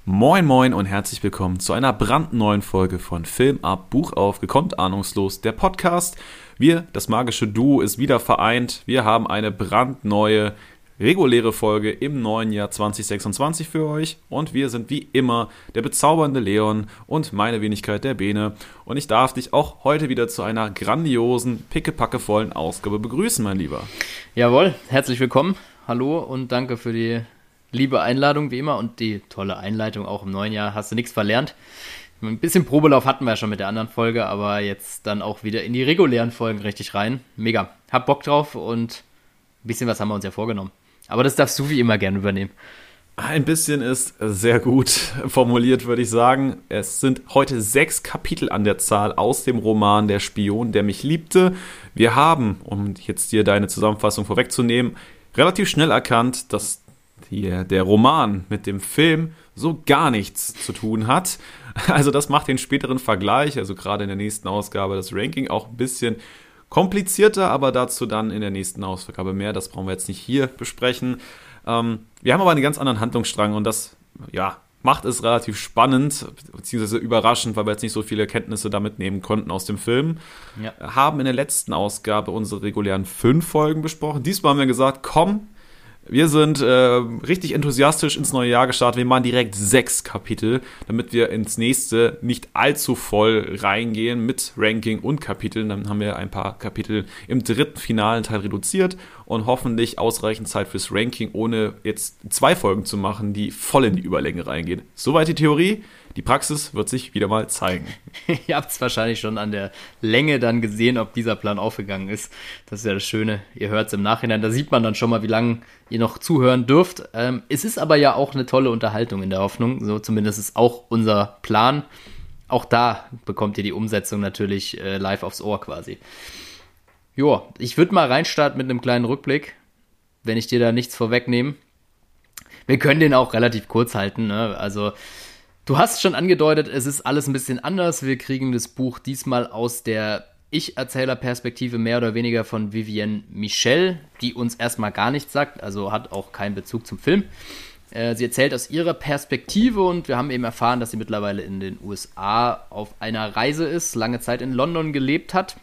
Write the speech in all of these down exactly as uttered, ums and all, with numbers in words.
Moin moin und herzlich willkommen zu einer brandneuen Folge von Film ab, Buch auf, gekonnt ahnungslos, der Podcast. Wir, das magische Duo, ist wieder vereint. Wir haben eine brandneue, reguläre Folge im neuen Jahr zwanzig sechsundzwanzig für euch. Und wir sind wie immer der bezaubernde Leon und meine Wenigkeit der Bene. Und ich darf dich auch heute wieder zu einer grandiosen, pickepackevollen Ausgabe begrüßen, mein Lieber. Jawohl, herzlich willkommen. Hallo und danke für die liebe Einladung, wie immer, und die tolle Einleitung auch im neuen Jahr. Hast du nichts verlernt? Ein bisschen Probelauf hatten wir ja schon mit der anderen Folge, aber jetzt dann auch wieder in die regulären Folgen richtig rein. Mega. Hab Bock drauf und ein bisschen was haben wir uns ja vorgenommen. Aber das darfst du wie immer gerne übernehmen. Ein bisschen ist sehr gut formuliert, würde ich sagen. Es sind heute sechs Kapitel an der Zahl aus dem Roman Der Spion, der mich liebte. Wir haben, um jetzt hier deine Zusammenfassung vorwegzunehmen, relativ schnell erkannt, dass hier der Roman mit dem Film so gar nichts zu tun hat. Also das macht den späteren Vergleich, also gerade in der nächsten Ausgabe, das Ranking auch ein bisschen komplizierter, aber dazu dann in der nächsten Ausgabe mehr. Das brauchen wir jetzt nicht hier besprechen. Ähm, wir haben aber einen ganz anderen Handlungsstrang und das, ja, macht es relativ spannend, beziehungsweise überraschend, weil wir jetzt nicht so viele Erkenntnisse damit nehmen konnten aus dem Film. Ja. Haben in der letzten Ausgabe unsere regulären fünf Folgen besprochen. Diesmal haben wir gesagt, komm, wir sind äh, richtig enthusiastisch ins neue Jahr gestartet. Wir machen direkt sechs Kapitel, damit wir ins nächste nicht allzu voll reingehen mit Ranking und Kapiteln. Dann haben wir ein paar Kapitel im dritten finalen Teil reduziert und hoffentlich ausreichend Zeit fürs Ranking, ohne jetzt zwei Folgen zu machen, die voll in die Überlänge reingehen. Soweit die Theorie. Die Praxis wird sich wieder mal zeigen. Ihr habt es wahrscheinlich schon an der Länge dann gesehen, ob dieser Plan aufgegangen ist. Das ist ja das Schöne, ihr hört es im Nachhinein. Da sieht man dann schon mal, wie lange ihr noch zuhören dürft. Ähm, es ist aber ja auch eine tolle Unterhaltung in der Hoffnung. So zumindest ist auch unser Plan. Auch da bekommt ihr die Umsetzung natürlich äh, live aufs Ohr quasi. Joa, ich würde mal reinstarten mit einem kleinen Rückblick, wenn ich dir da nichts vorwegnehme. Wir können den auch relativ kurz halten, ne? Also du hast schon angedeutet, es ist alles ein bisschen anders. Wir kriegen das Buch diesmal aus der Ich-Erzähler-Perspektive mehr oder weniger von Vivienne Michel, die uns erstmal gar nichts sagt, also hat auch keinen Bezug zum Film. Äh, sie erzählt aus ihrer Perspektive und wir haben eben erfahren, dass sie mittlerweile in den U S A auf einer Reise ist, lange Zeit in London gelebt hat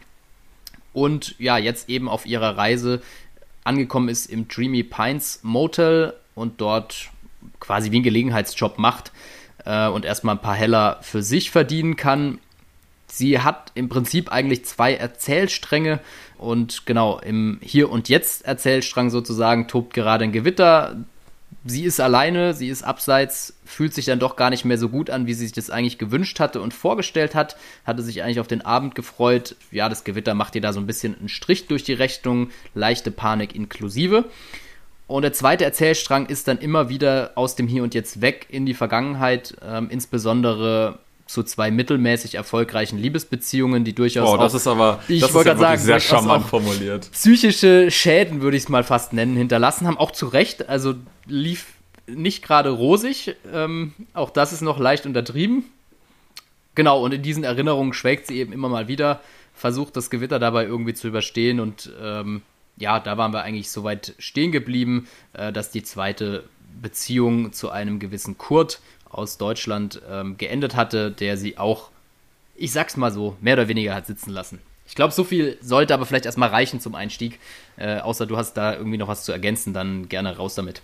und ja, jetzt eben auf ihrer Reise angekommen ist im Dreamy Pines Motel und dort quasi wie einen Gelegenheitsjob macht und erstmal ein paar Heller für sich verdienen kann. Sie hat im Prinzip eigentlich zwei Erzählstränge und genau, im Hier- und Jetzt-Erzählstrang sozusagen tobt gerade ein Gewitter. Sie ist alleine, sie ist abseits, fühlt sich dann doch gar nicht mehr so gut an, wie sie sich das eigentlich gewünscht hatte und vorgestellt hat, hatte sich eigentlich auf den Abend gefreut. Ja, das Gewitter macht ihr da so ein bisschen einen Strich durch die Rechnung, leichte Panik inklusive. Und der zweite Erzählstrang ist dann immer wieder aus dem Hier und Jetzt weg in die Vergangenheit, ähm, insbesondere zu zwei mittelmäßig erfolgreichen Liebesbeziehungen, die durchaus oh, das auch, ist aber, ich das wollte ist ja gerade sagen, sehr charmant formuliert. Psychische Schäden, würde ich es mal fast nennen, hinterlassen haben, auch zu Recht, also lief nicht gerade rosig, ähm, auch das ist noch leicht untertrieben. Genau, und in diesen Erinnerungen schwelgt sie eben immer mal wieder, versucht das Gewitter dabei irgendwie zu überstehen und ähm, ja, da waren wir eigentlich so weit stehen geblieben, äh, dass die zweite Beziehung zu einem gewissen Kurt aus Deutschland ähm, geendet hatte, der sie auch, ich sag's mal so, mehr oder weniger hat sitzen lassen. Ich glaube, so viel sollte aber vielleicht erstmal reichen zum Einstieg. Äh, außer du hast da irgendwie noch was zu ergänzen, dann gerne raus damit.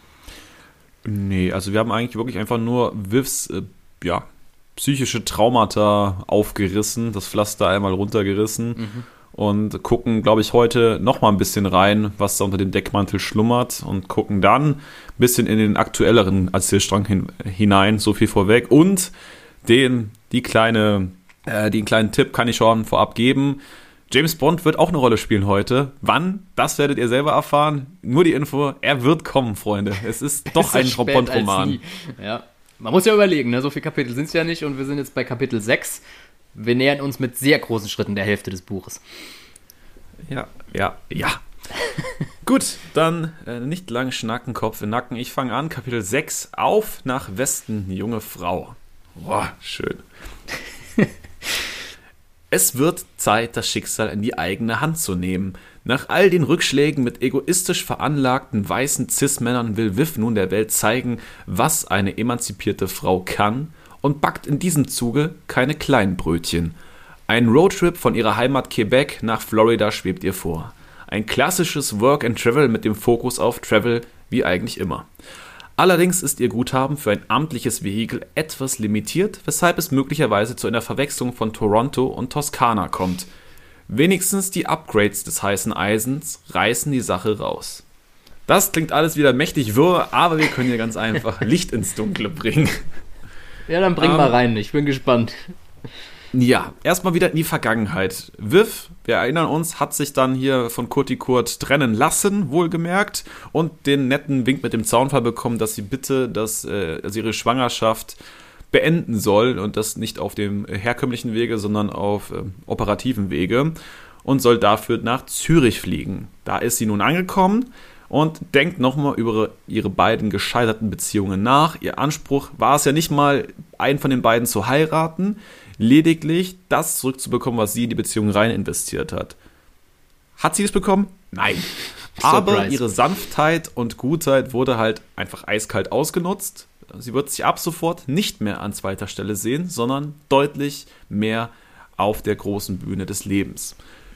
Nee, also wir haben eigentlich wirklich einfach nur Vivs, äh, ja, psychische Traumata aufgerissen, das Pflaster einmal runtergerissen. Mhm. Und gucken, glaube ich, heute noch mal ein bisschen rein, was da unter dem Deckmantel schlummert und gucken dann ein bisschen in den aktuelleren Erzählstrang hin, hinein, so viel vorweg. Und den, die kleine, äh, den kleinen Tipp kann ich schon vorab geben. James Bond wird auch eine Rolle spielen heute. Wann? Das werdet ihr selber erfahren. Nur die Info, er wird kommen, Freunde. Es ist doch ein Bond-Roman. Ja, man muss ja überlegen, ne? So viele Kapitel sind es ja nicht und wir sind jetzt bei Kapitel sechs. Wir nähern uns mit sehr großen Schritten der Hälfte des Buches. Ja, ja, ja. Gut, dann äh, nicht lang schnacken, Kopf in Nacken. Ich fange an, Kapitel sechs, auf nach Westen, junge Frau. Boah, schön. Es wird Zeit, das Schicksal in die eigene Hand zu nehmen. Nach all den Rückschlägen mit egoistisch veranlagten weißen Cis-Männern will Viv nun der Welt zeigen, was eine emanzipierte Frau kann und backt in diesem Zuge keine kleinen Brötchen. Ein Roadtrip von ihrer Heimat Quebec nach Florida schwebt ihr vor. Ein klassisches Work and Travel mit dem Fokus auf Travel, wie eigentlich immer. Allerdings ist ihr Guthaben für ein amtliches Vehikel etwas limitiert, weshalb es möglicherweise zu einer Verwechslung von Toronto und Toskana kommt. Wenigstens die Upgrades des heißen Eisens reißen die Sache raus. Das klingt alles wieder mächtig wirr, aber wir können hier ganz einfach Licht ins Dunkle bringen. Ja, dann bring um, mal rein, ich bin gespannt. Ja, erstmal wieder in die Vergangenheit. Viv, wir erinnern uns, hat sich dann hier von Kurti Kurt trennen lassen, wohlgemerkt, und den netten Wink mit dem Zaunfall bekommen, dass sie bitte dass, äh, also ihre Schwangerschaft beenden soll und das nicht auf dem herkömmlichen Wege, sondern auf äh, operativen Wege und soll dafür nach Zürich fliegen. Da ist sie nun angekommen und denkt nochmal über ihre beiden gescheiterten Beziehungen nach. Ihr Anspruch war es ja nicht mal, einen von den beiden zu heiraten, lediglich das zurückzubekommen, was sie in die Beziehung rein investiert hat. Hat sie es bekommen? Nein. Aber Surprise. Ihre Sanftheit und Gutheit wurde halt einfach eiskalt ausgenutzt. Sie wird sich ab sofort nicht mehr an zweiter Stelle sehen, sondern deutlich mehr auf der großen Bühne des Lebens.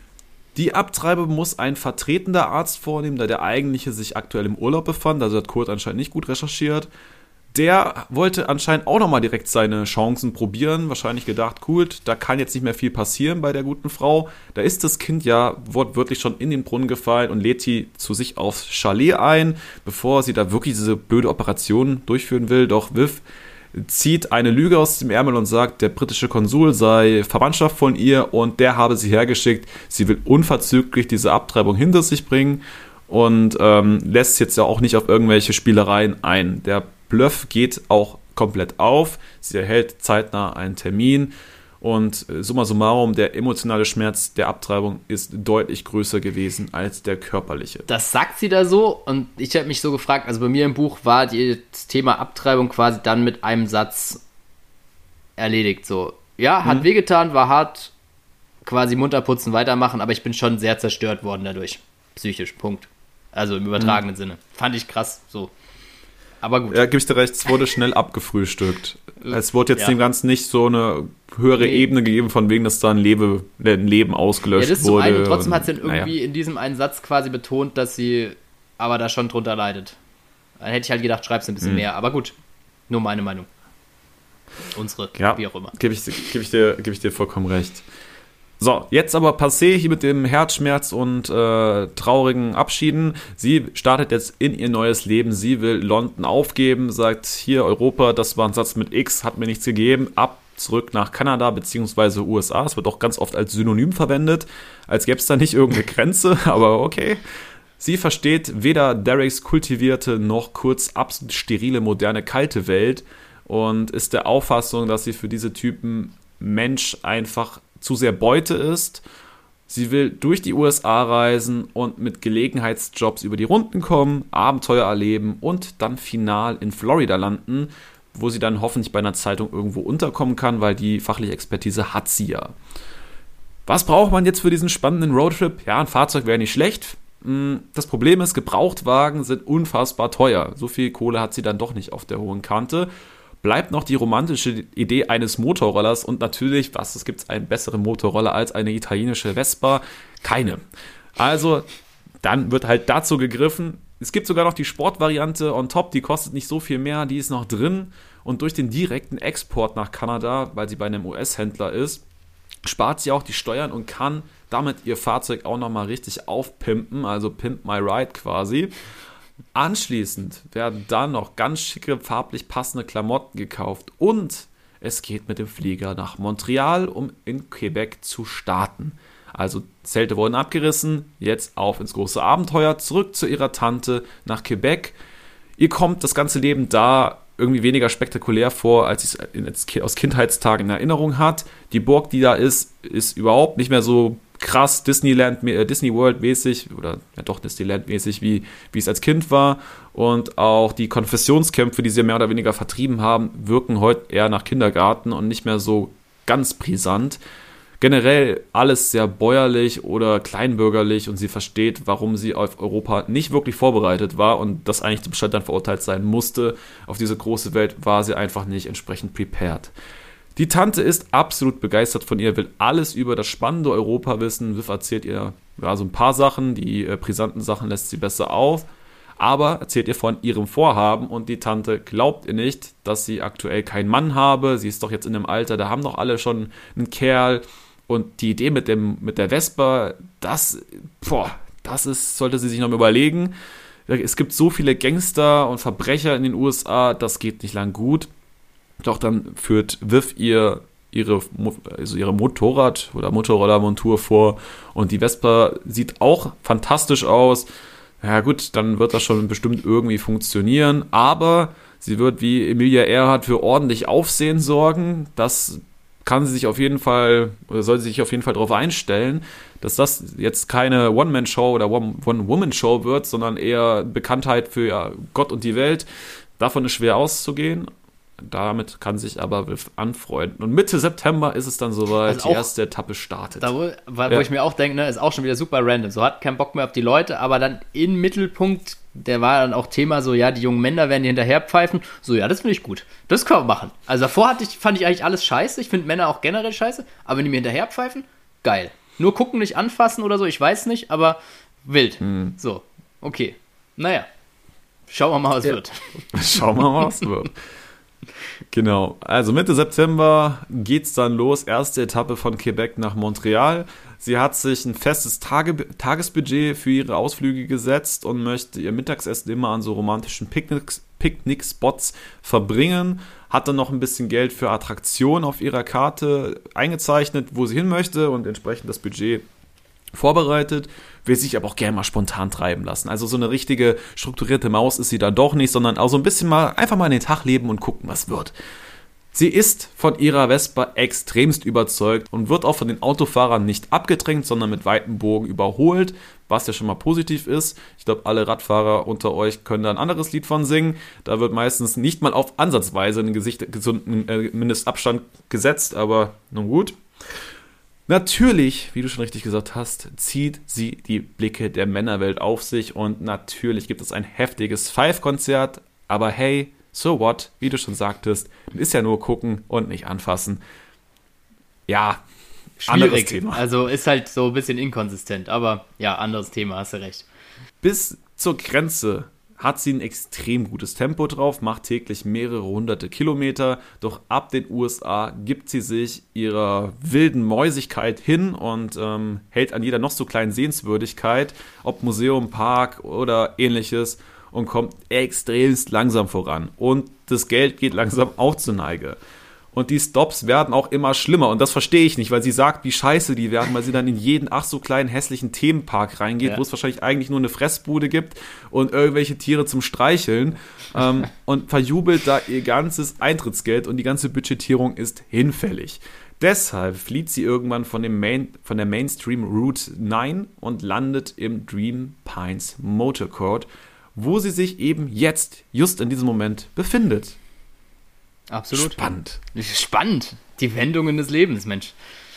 Die Abtreibung muss ein vertretender Arzt vornehmen, da der eigentliche sich aktuell im Urlaub befand, also hat Kurt anscheinend nicht gut recherchiert. Der wollte anscheinend auch nochmal direkt seine Chancen probieren, wahrscheinlich gedacht, cool, da kann jetzt nicht mehr viel passieren bei der guten Frau. Da ist das Kind ja wortwörtlich schon in den Brunnen gefallen und lädt sie zu sich aufs Chalet ein, bevor sie da wirklich diese blöde Operation durchführen will. Doch Viv zieht eine Lüge aus dem Ärmel und sagt, der britische Konsul sei Verwandtschaft von ihr und der habe sie hergeschickt. Sie will unverzüglich diese Abtreibung hinter sich bringen und ähm, lässt jetzt ja auch nicht auf irgendwelche Spielereien ein. Der Bluff geht auch komplett auf. Sie erhält zeitnah einen Termin und summa summarum, der emotionale Schmerz der Abtreibung ist deutlich größer gewesen als der körperliche. Das sagt sie da so und ich habe mich so gefragt, also bei mir im Buch war das Thema Abtreibung quasi dann mit einem Satz erledigt. So, ja, hat hm. wehgetan, war hart, quasi munter putzen, weitermachen, aber ich bin schon sehr zerstört worden dadurch. Psychisch, Punkt. Also im übertragenen hm. Sinne. Fand ich krass, so. Aber gut. Ja, gebe ich dir recht, es wurde schnell abgefrühstückt. Es wurde jetzt ja. dem Ganzen nicht so eine höhere nee. Ebene gegeben, von wegen, dass da ein, Lebe, ein Leben ausgelöscht ja, das wurde. Einen, und trotzdem hat sie dann irgendwie naja. in diesem einen Satz quasi betont, dass sie aber da schon drunter leidet. Dann hätte ich halt gedacht, schreib's ein bisschen mhm. mehr. Aber gut, nur meine Meinung. Unsere, ja, wie auch immer. Gebe ich, geb ich, dir, geb ich dir vollkommen recht. So, jetzt aber passé hier mit dem Herzschmerz und äh, traurigen Abschieden. Sie startet jetzt in ihr neues Leben. Sie will London aufgeben, sagt, hier Europa, das war ein Satz mit X, hat mir nichts gegeben. Ab zurück nach Kanada bzw. U S A. Es wird auch ganz oft als Synonym verwendet, als gäbe es da nicht irgendeine Grenze, aber okay. Sie versteht weder Dereks kultivierte noch kurz absolut sterile, moderne, kalte Welt und ist der Auffassung, dass sie für diese Typen Mensch einfach zu sehr Beute ist. Sie will durch die U S A reisen und mit Gelegenheitsjobs über die Runden kommen, Abenteuer erleben und dann final in Florida landen, wo sie dann hoffentlich bei einer Zeitung irgendwo unterkommen kann, weil die fachliche Expertise hat sie ja. Was braucht man jetzt für diesen spannenden Roadtrip? Ja, ein Fahrzeug wäre nicht schlecht. Das Problem ist, Gebrauchtwagen sind unfassbar teuer. So viel Kohle hat sie dann doch nicht auf der hohen Kante. Bleibt noch die romantische Idee eines Motorrollers und natürlich, was, es gibt einen besseren Motorroller als eine italienische Vespa? Keine. Also, dann wird halt dazu gegriffen. Es gibt sogar noch die Sportvariante on top, die kostet nicht so viel mehr, die ist noch drin und durch den direkten Export nach Kanada, weil sie bei einem U S-Händler ist, spart sie auch die Steuern und kann damit ihr Fahrzeug auch nochmal richtig aufpimpen, also Pimp My Ride quasi. Anschließend werden dann noch ganz schicke, farblich passende Klamotten gekauft und es geht mit dem Flieger nach Montreal, um in Quebec zu starten. Also Zelte wurden abgerissen, jetzt auf ins große Abenteuer, zurück zu ihrer Tante nach Quebec. Ihr kommt das ganze Leben da irgendwie weniger spektakulär vor, als sie es aus Kindheitstagen in Erinnerung hat. Die Burg, die da ist, ist überhaupt nicht mehr so krass Disneyland, äh, Disney World mäßig oder ja doch Disneyland mäßig, wie, wie es als Kind war. Und auch die Konfessionskämpfe, die sie mehr oder weniger vertrieben haben, wirken heute eher nach Kindergarten und nicht mehr so ganz brisant. generell alles sehr bäuerlich oder kleinbürgerlich und sie versteht, warum sie auf Europa nicht wirklich vorbereitet war und das eigentlich zum Scheitern verurteilt sein musste. Auf diese große Welt war sie einfach nicht entsprechend prepared. Die Tante ist absolut begeistert von ihr, will alles über das spannende Europa wissen. Viv erzählt ihr ja, so ein paar Sachen, die äh, brisanten Sachen lässt sie besser auf, aber erzählt ihr von ihrem Vorhaben und die Tante glaubt ihr nicht, dass sie aktuell keinen Mann habe. Sie ist doch jetzt in einem Alter, da haben doch alle schon einen Kerl und die Idee mit, dem, mit der Vespa, das, boah, das ist, sollte sie sich noch mal überlegen. Es gibt so viele Gangster und Verbrecher in den U S A, das geht nicht lang gut. Doch dann führt Viv ihr ihre, also ihre Motorrad- oder Motorrollermontur vor und die Vespa sieht auch fantastisch aus. Ja gut, dann wird das schon bestimmt irgendwie funktionieren, aber sie wird wie Emilia Earhart für ordentlich Aufsehen sorgen. Das kann sie sich auf jeden Fall, oder soll sie sich auf jeden Fall darauf einstellen, dass das jetzt keine One-Man-Show oder One-Woman-Show wird, sondern eher Bekanntheit für ja, Gott und die Welt. Davon ist schwer auszugehen. Damit kann sich aber Viv anfreunden. Und Mitte September ist es dann soweit, also die erste Etappe startet. Da, wo, wo ja. ich mir auch denke, ne, ist auch schon wieder super random. So hat keinen Bock mehr auf die Leute, aber dann im Mittelpunkt, der war dann auch Thema so, ja, die jungen Männer werden die hinterher pfeifen. So, ja, das finde ich gut. Das können wir machen. Also davor hatte ich, fand ich eigentlich alles scheiße. Ich finde Männer auch generell scheiße. Aber wenn die mir hinterher pfeifen, geil. Nur gucken, nicht anfassen oder so, ich weiß nicht, aber wild. Hm. So, okay. Naja. Schauen wir mal, was ja. wird. Schauen wir mal, was wird. Genau, also Mitte September geht's dann los, erste Etappe von Quebec nach Montreal. Sie hat sich ein festes Tage, Tagesbudget für ihre Ausflüge gesetzt und möchte ihr Mittagsessen immer an so romantischen Picknicks, Picknick-Spots verbringen. Hat dann noch ein bisschen Geld für Attraktionen auf ihrer Karte eingezeichnet, wo sie hin möchte und entsprechend das Budget vorbereitet, will sich aber auch gerne mal spontan treiben lassen. Also so eine richtige strukturierte Maus ist sie dann doch nicht, sondern auch so ein bisschen mal einfach mal in den Tag leben und gucken, was wird. Sie ist von ihrer Vespa extremst überzeugt und wird auch von den Autofahrern nicht abgedrängt, sondern mit weitem Bogen überholt, was ja schon mal positiv ist. Ich glaube, alle Radfahrer unter euch können da ein anderes Lied von singen. Da wird meistens nicht mal auf ansatzweise einen Gesicht, gesunden äh, Mindestabstand gesetzt, aber nun gut. Natürlich, wie du schon richtig gesagt hast, zieht sie die Blicke der Männerwelt auf sich und natürlich gibt es ein heftiges Five-Konzert, aber hey, so what, wie du schon sagtest, ist ja nur gucken und nicht anfassen. Ja, schwierig. Thema. Also ist halt so ein bisschen inkonsistent, aber ja, anderes Thema, hast du recht. Bis zur Grenze hat sie ein extrem gutes Tempo drauf, macht täglich mehrere hunderte Kilometer, doch ab den U S A gibt sie sich ihrer wilden Mäusigkeit hin und ähm, hält an jeder noch so kleinen Sehenswürdigkeit, ob Museum, Park oder ähnliches, und kommt extremst langsam voran. Und das Geld geht langsam auch zur Neige. Und die Stops werden auch immer schlimmer. Und das verstehe ich nicht, weil sie sagt, wie scheiße die werden, weil sie dann in jeden ach so kleinen hässlichen Themenpark reingeht, ja. wo es wahrscheinlich eigentlich nur eine Fressbude gibt und irgendwelche Tiere zum Streicheln ähm, und verjubelt da ihr ganzes Eintrittsgeld und die ganze Budgetierung ist hinfällig. Deshalb flieht sie irgendwann von, dem Main, von der Mainstream Route neun und landet im Dream Pines Motor Court, wo sie sich eben jetzt, just in diesem Moment, befindet. Absolut. Spannend. Spannend. Die Wendungen des Lebens, Mensch.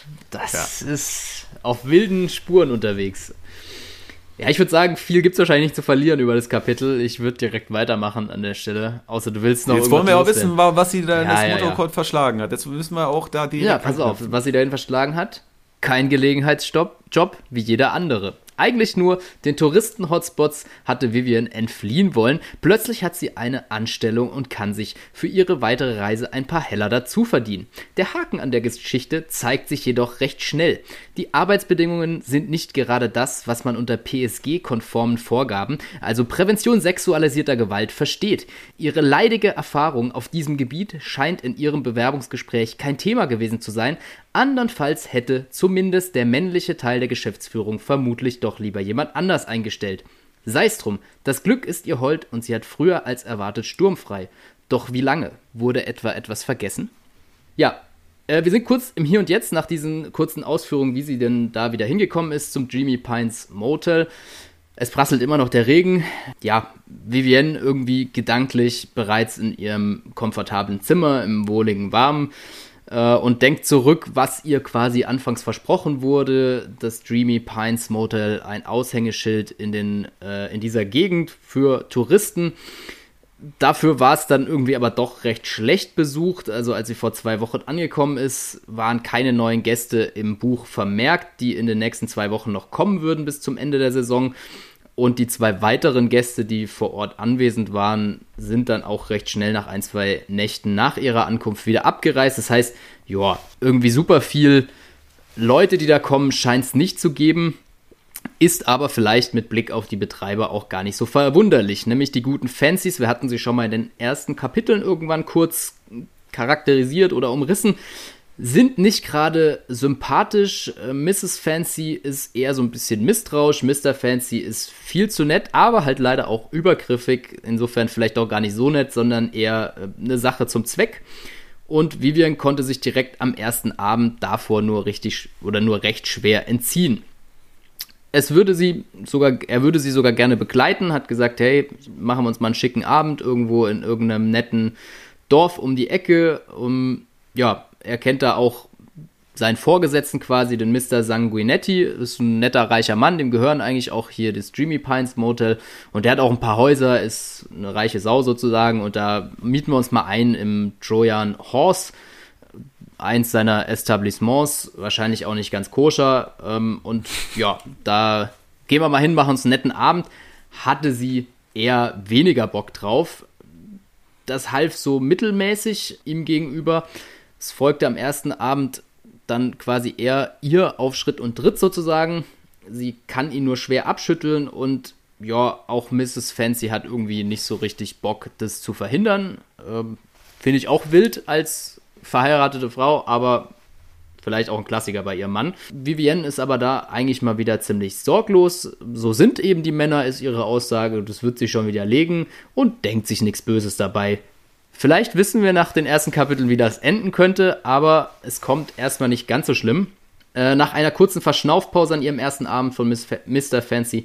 Das ja. ist auf wilden Spuren unterwegs. Ja, ich würde sagen, viel gibt es wahrscheinlich nicht zu verlieren über das Kapitel. Ich würde direkt weitermachen an der Stelle. Außer du willst noch Jetzt wollen wir auch wissen, was sie da in ja, das ja, Motorcode ja. verschlagen hat. Jetzt müssen wir auch da die. Ja, pass auf, was sie dahin verschlagen hat. Kein Gelegenheitsjob, Job wie jeder andere. Eigentlich nur den Touristen-Hotspots hatte Vivian entfliehen wollen. Plötzlich hat sie eine Anstellung und kann sich für ihre weitere Reise ein paar Heller dazu verdienen. Der Haken an der Geschichte zeigt sich jedoch recht schnell. Die Arbeitsbedingungen sind nicht gerade das, was man unter P S G-konformen Vorgaben, also Prävention sexualisierter Gewalt, versteht. Ihre leidige Erfahrung auf diesem Gebiet scheint in ihrem Bewerbungsgespräch kein Thema gewesen zu sein. Andernfalls hätte zumindest der männliche Teil der Geschäftsführung vermutlich doch lieber jemand anders eingestellt. Sei's drum, das Glück ist ihr hold und sie hat früher als erwartet sturmfrei. Doch wie lange? Wurde etwa etwas vergessen? Ja, äh, wir sind kurz im Hier und Jetzt nach diesen kurzen Ausführungen, wie sie denn da wieder hingekommen ist zum Dreamy Pines Motel. Es prasselt immer noch der Regen. Ja, Vivienne irgendwie gedanklich bereits in ihrem komfortablen Zimmer, im wohligen, warmen. äh, und denkt zurück, was ihr quasi anfangs versprochen wurde. Das Dreamy Pines Motel, ein Aushängeschild in, den, äh, in dieser Gegend für Touristen. Dafür war es dann irgendwie aber doch recht schlecht besucht. Also als sie vor zwei Wochen angekommen ist, waren keine neuen Gäste im Buch vermerkt, die in den nächsten zwei Wochen noch kommen würden bis zum Ende der Saison. Und die zwei weiteren Gäste, die vor Ort anwesend waren, sind dann auch recht schnell nach ein, zwei Nächten nach ihrer Ankunft wieder abgereist. Das heißt, ja, irgendwie super viel Leute, die da kommen, scheint es nicht zu geben. Ist aber vielleicht mit Blick auf die Betreiber auch gar nicht so verwunderlich. Nämlich die guten Fancies, wir hatten sie schon mal in den ersten Kapiteln irgendwann kurz charakterisiert oder umrissen, sind nicht gerade sympathisch. Misses Fancy ist eher so ein bisschen misstrauisch. Mister Fancy ist viel zu nett, aber halt leider auch übergriffig. Insofern vielleicht auch gar nicht so nett, sondern eher eine Sache zum Zweck. Und Vivian konnte sich direkt am ersten Abend davor nur richtig oder nur recht schwer entziehen. Es würde sie sogar, er würde sie sogar gerne begleiten, hat gesagt, hey, machen wir uns mal einen schicken Abend irgendwo in irgendeinem netten Dorf um die Ecke. Um, ja, er kennt da auch seinen Vorgesetzten quasi, den Mister Sanguinetti, ist ein netter, reicher Mann, dem gehören eigentlich auch hier das Dreamy Pines Motel und der hat auch ein paar Häuser, ist eine reiche Sau sozusagen und da mieten wir uns mal ein im Trojan Horse, eins seiner Etablissements, wahrscheinlich auch nicht ganz koscher. Ähm, und ja, da gehen wir mal hin, machen uns einen netten Abend. Hatte sie eher weniger Bock drauf. Das half so mittelmäßig ihm gegenüber. Es folgte am ersten Abend dann quasi eher ihr auf Schritt und Tritt sozusagen. Sie kann ihn nur schwer abschütteln und ja, auch Misses Fancy hat irgendwie nicht so richtig Bock, das zu verhindern. Ähm, finde ich auch wild als verheiratete Frau, aber vielleicht auch ein Klassiker bei ihrem Mann. Vivienne ist aber da eigentlich mal wieder ziemlich sorglos. So sind eben die Männer, ist ihre Aussage. Das wird sie schon widerlegen und denkt sich nichts Böses dabei. Vielleicht wissen wir nach den ersten Kapiteln, wie das enden könnte, aber es kommt erstmal nicht ganz so schlimm. Äh, nach einer kurzen Verschnaufpause an ihrem ersten Abend von Mister Fancy,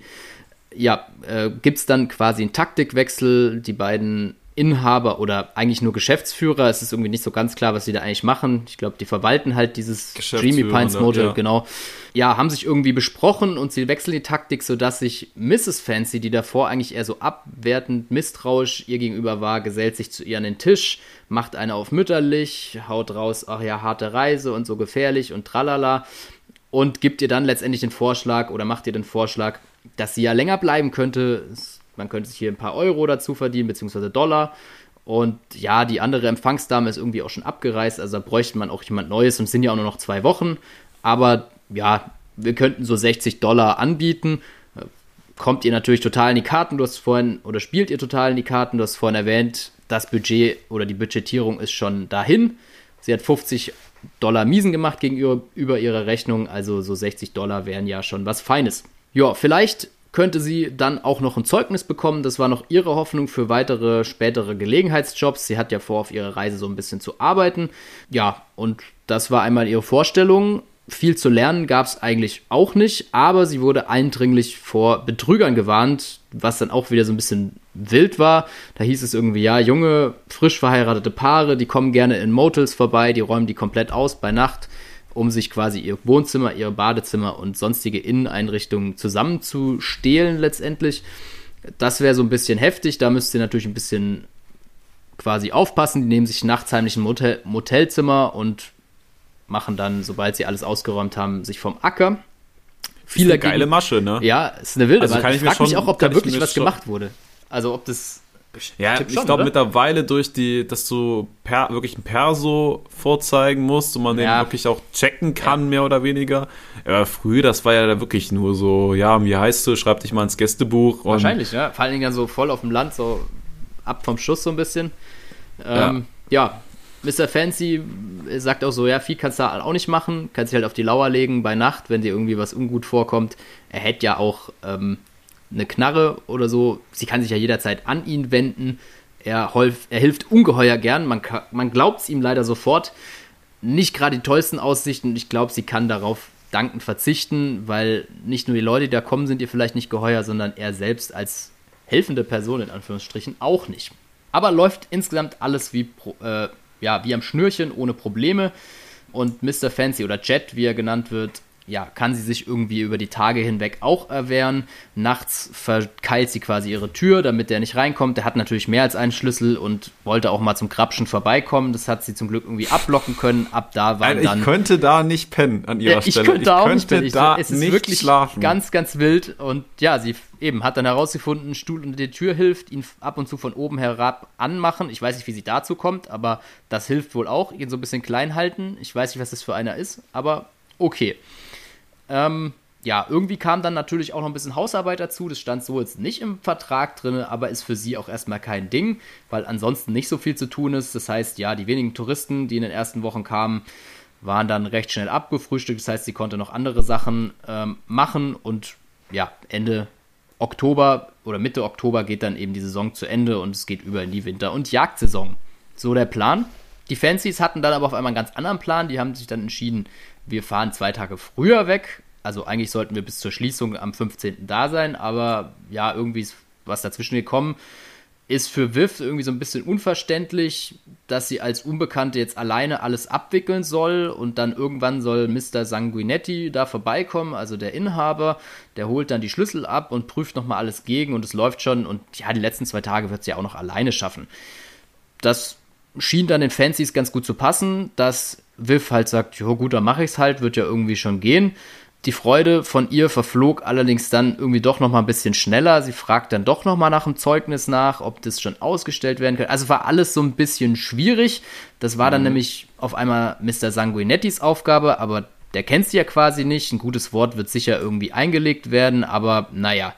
ja, äh, gibt es dann quasi einen Taktikwechsel. Die beiden Inhaber oder eigentlich nur Geschäftsführer, es ist irgendwie nicht so ganz klar, was sie da eigentlich machen. Ich glaube, die verwalten halt dieses Dreamy Pines Motel, ja. Genau. Ja, haben sich irgendwie besprochen und sie wechseln die Taktik, sodass sich Misses Fancy, die davor eigentlich eher so abwertend, misstrauisch ihr gegenüber war, gesellt sich zu ihr an den Tisch, macht eine auf mütterlich, haut raus, ach ja, harte Reise und so gefährlich und tralala und gibt ihr dann letztendlich den Vorschlag oder macht ihr den Vorschlag, dass sie ja länger bleiben könnte. Man könnte sich hier ein paar Euro dazu verdienen, beziehungsweise Dollar. Und ja, die andere Empfangsdame ist irgendwie auch schon abgereist, also da bräuchte man auch jemand Neues und es sind ja auch nur noch zwei Wochen. Aber ja, wir könnten so sechzig Dollar anbieten. Kommt ihr natürlich total in die Karten, du hast vorhin, oder spielt ihr total in die Karten, du hast vorhin erwähnt, das Budget oder die Budgetierung ist schon dahin. Sie hat fünfzig Dollar Miesen gemacht gegenüber über ihre Rechnung, also so sechzig Dollar wären ja schon was Feines. Ja, vielleicht könnte sie dann auch noch ein Zeugnis bekommen. Das war noch ihre Hoffnung für weitere spätere Gelegenheitsjobs. Sie hat ja vor, auf ihrer Reise so ein bisschen zu arbeiten. Ja, und das war einmal ihre Vorstellung. Viel zu lernen gab es eigentlich auch nicht, aber sie wurde eindringlich vor Betrügern gewarnt, was dann auch wieder so ein bisschen wild war. Da hieß es irgendwie, ja, junge, frisch verheiratete Paare, die kommen gerne in Motels vorbei, die räumen die komplett aus bei Nacht, um sich quasi ihr Wohnzimmer, ihr Badezimmer und sonstige Inneneinrichtungen zusammenzustehlen letztendlich. Das wäre so ein bisschen heftig, da müsst ihr natürlich ein bisschen quasi aufpassen. Die nehmen sich nachts heimlich ein Motel, Motelzimmer und machen dann, sobald sie alles ausgeräumt haben, sich vom Acker. Viel eine geile Masche, ne? Ja, ist eine wilde. Also kann ich ich mir frage schon, mich auch, ob da wirklich was schon gemacht wurde. Also ob das... Ja, ich glaube mittlerweile durch die, dass du per, wirklich ein Perso vorzeigen musst und man ja. den wirklich auch checken kann, ja. mehr oder weniger. Aber früher, das war ja wirklich nur so, ja, wie heißt du, schreib dich mal ins Gästebuch. Wahrscheinlich, ja. Vor allen Dingen dann so voll auf dem Land, so ab vom Schuss so ein bisschen. Ähm, ja. ja, Mister Fancy sagt auch so, ja, viel kannst du halt auch nicht machen, kannst dich halt auf die Lauer legen bei Nacht, wenn dir irgendwie was ungut vorkommt. Er hätte ja auch ähm, eine Knarre oder so, sie kann sich ja jederzeit an ihn wenden, er, holf, er hilft ungeheuer gern, man, man glaubt es ihm leider sofort, nicht gerade die tollsten Aussichten, ich glaube, sie kann darauf dankend verzichten, weil nicht nur die Leute, die da kommen, sind ihr vielleicht nicht geheuer, sondern er selbst als helfende Person, in Anführungsstrichen, auch nicht. Aber läuft insgesamt alles wie, äh, ja, wie am Schnürchen, ohne Probleme. Und Mister Fancy oder Jet, wie er genannt wird, ja, kann sie sich irgendwie über die Tage hinweg auch erwehren. Nachts verkeilt sie quasi ihre Tür, damit der nicht reinkommt. Der hat natürlich mehr als einen Schlüssel und wollte auch mal zum Krapschen vorbeikommen. Das hat sie zum Glück irgendwie abblocken können. Ab da waren ich dann... Ich könnte da nicht pennen an ihrer ich Stelle. Könnte ich auch könnte nicht pennen. da es ist nicht wirklich schlafen. Ganz, ganz wild. Und ja, sie eben hat dann herausgefunden, ein Stuhl unter die Tür hilft, ihn ab und zu von oben herab anmachen. Ich weiß nicht, wie sie dazu kommt, aber das hilft wohl auch. Ihn so ein bisschen klein halten. Ich weiß nicht, was das für einer ist, aber okay. Ähm, ja, irgendwie kam dann natürlich auch noch ein bisschen Hausarbeit dazu. Das stand so jetzt nicht im Vertrag drin, aber ist für sie auch erstmal kein Ding, weil ansonsten nicht so viel zu tun ist. Das heißt, ja, die wenigen Touristen, die in den ersten Wochen kamen, waren dann recht schnell abgefrühstückt. Das heißt, sie konnte noch andere Sachen ähm, machen und ja, Ende Oktober oder Mitte Oktober geht dann eben die Saison zu Ende und es geht über in die Winter- und Jagdsaison. So der Plan. Die Fancies hatten dann aber auf einmal einen ganz anderen Plan. Die haben sich dann entschieden, wir fahren zwei Tage früher weg. Also eigentlich sollten wir bis zur Schließung am fünfzehnten da sein, aber ja, irgendwie ist was dazwischen gekommen. Ist für Viv irgendwie so ein bisschen unverständlich, dass sie als Unbekannte jetzt alleine alles abwickeln soll und dann irgendwann soll Mister Sanguinetti da vorbeikommen, also der Inhaber, der holt dann die Schlüssel ab und prüft nochmal alles gegen und es läuft schon und ja, die letzten zwei Tage wird sie auch noch alleine schaffen. Das schien dann den Fancies ganz gut zu passen, dass Viv halt sagt, jo gut, dann mache ich es halt, wird ja irgendwie schon gehen. Die Freude von ihr verflog allerdings dann irgendwie doch noch mal ein bisschen schneller. Sie fragt dann doch noch mal nach dem Zeugnis nach, ob das schon ausgestellt werden kann. Also war alles so ein bisschen schwierig. Das war dann mhm. nämlich auf einmal Mister Sanguinettis Aufgabe, aber der kennt sie ja quasi nicht. Ein gutes Wort wird sicher irgendwie eingelegt werden, aber naja.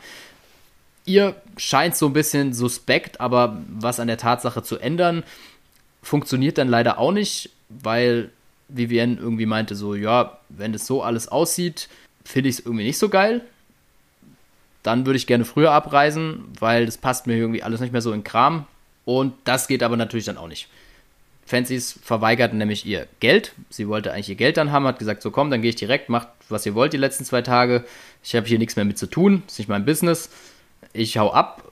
Ihr scheint so ein bisschen suspekt, aber was an der Tatsache zu ändern, funktioniert dann leider auch nicht, weil Vivienne irgendwie meinte so, ja, wenn das so alles aussieht, finde ich es irgendwie nicht so geil. Dann würde ich gerne früher abreisen, weil das passt mir irgendwie alles nicht mehr so in Kram. Und das geht aber natürlich dann auch nicht. Fancies verweigerten nämlich ihr Geld. Sie wollte eigentlich ihr Geld dann haben, hat gesagt, so komm, dann gehe ich direkt, macht, was ihr wollt die letzten zwei Tage. Ich habe hier nichts mehr mit zu tun, ist nicht mein Business. Ich hau ab,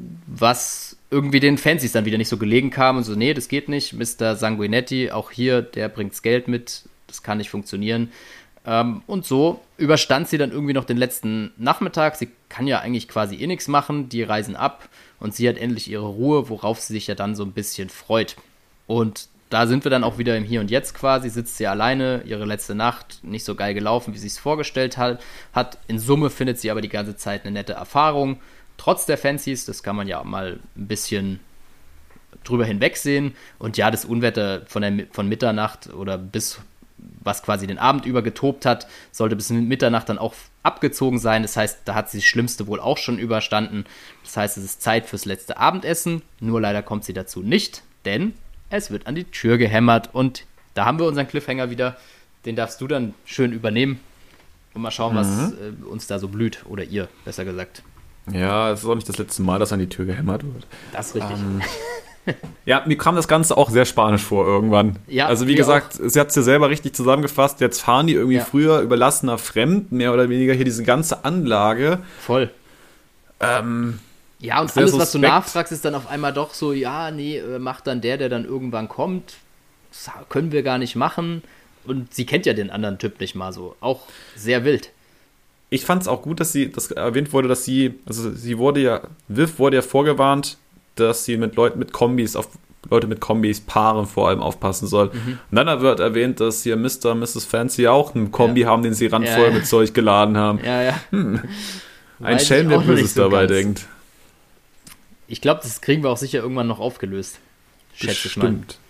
was irgendwie den Fancies dann wieder nicht so gelegen kam und so, nee, das geht nicht. Mister Sanguinetti, auch hier, der bringt's Geld mit, das kann nicht funktionieren. Ähm, und so überstand sie dann irgendwie noch den letzten Nachmittag. Sie kann ja eigentlich quasi eh nichts machen, die reisen ab und sie hat endlich ihre Ruhe, worauf sie sich ja dann so ein bisschen freut. Und da sind wir dann auch wieder im Hier und Jetzt quasi, sitzt sie alleine, ihre letzte Nacht, nicht so geil gelaufen, wie sie es vorgestellt hat. hat. In Summe findet sie aber die ganze Zeit eine nette Erfahrung. Trotz der Fancies, das kann man ja mal ein bisschen drüber hinwegsehen. Und ja, das Unwetter von, der, von Mitternacht oder bis, was quasi den Abend über getobt hat, sollte bis Mitternacht dann auch abgezogen sein. Das heißt, da hat sie das Schlimmste wohl auch schon überstanden. Das heißt, es ist Zeit fürs letzte Abendessen. Nur leider kommt sie dazu nicht, denn es wird an die Tür gehämmert. Und da haben wir unseren Cliffhanger wieder. Den darfst du dann schön übernehmen und mal schauen, mhm. was äh, uns da so blüht. Oder ihr, besser gesagt. Ja, es ist auch nicht das letzte Mal, dass an die Tür gehämmert wird. Das ist richtig. Ähm, ja, mir kam das Ganze auch sehr spanisch vor irgendwann. Ja, also wie gesagt, auch. Sie hat es ja selber richtig zusammengefasst. Jetzt fahren die irgendwie ja. früher überlassener Fremd, mehr oder weniger hier diese ganze Anlage. Voll. Ähm, ja, und alles, suspekt. Was du nachfragst, ist dann auf einmal doch so, ja, nee, macht dann der, der dann irgendwann kommt. Das können wir gar nicht machen. Und sie kennt ja den anderen Typ nicht mal so. Auch sehr wild. Ich fand es auch gut, dass sie, dass erwähnt wurde, dass sie, also sie wurde ja, Viv wurde ja vorgewarnt, dass sie mit Leuten mit Kombis, auf Leute mit Kombis, Paaren vor allem aufpassen soll. Mhm. Und dann wird erwähnt, dass hier Mister und Misses Fancy auch einen Kombi ja. haben, den sie randvoll ja, ja. mit Zeug geladen haben. Ja, ja. Hm. Ein Schelm, der Böses so dabei ganz. denkt. Ich glaube, das kriegen wir auch sicher irgendwann noch aufgelöst. Schätze ich mal. Stimmt.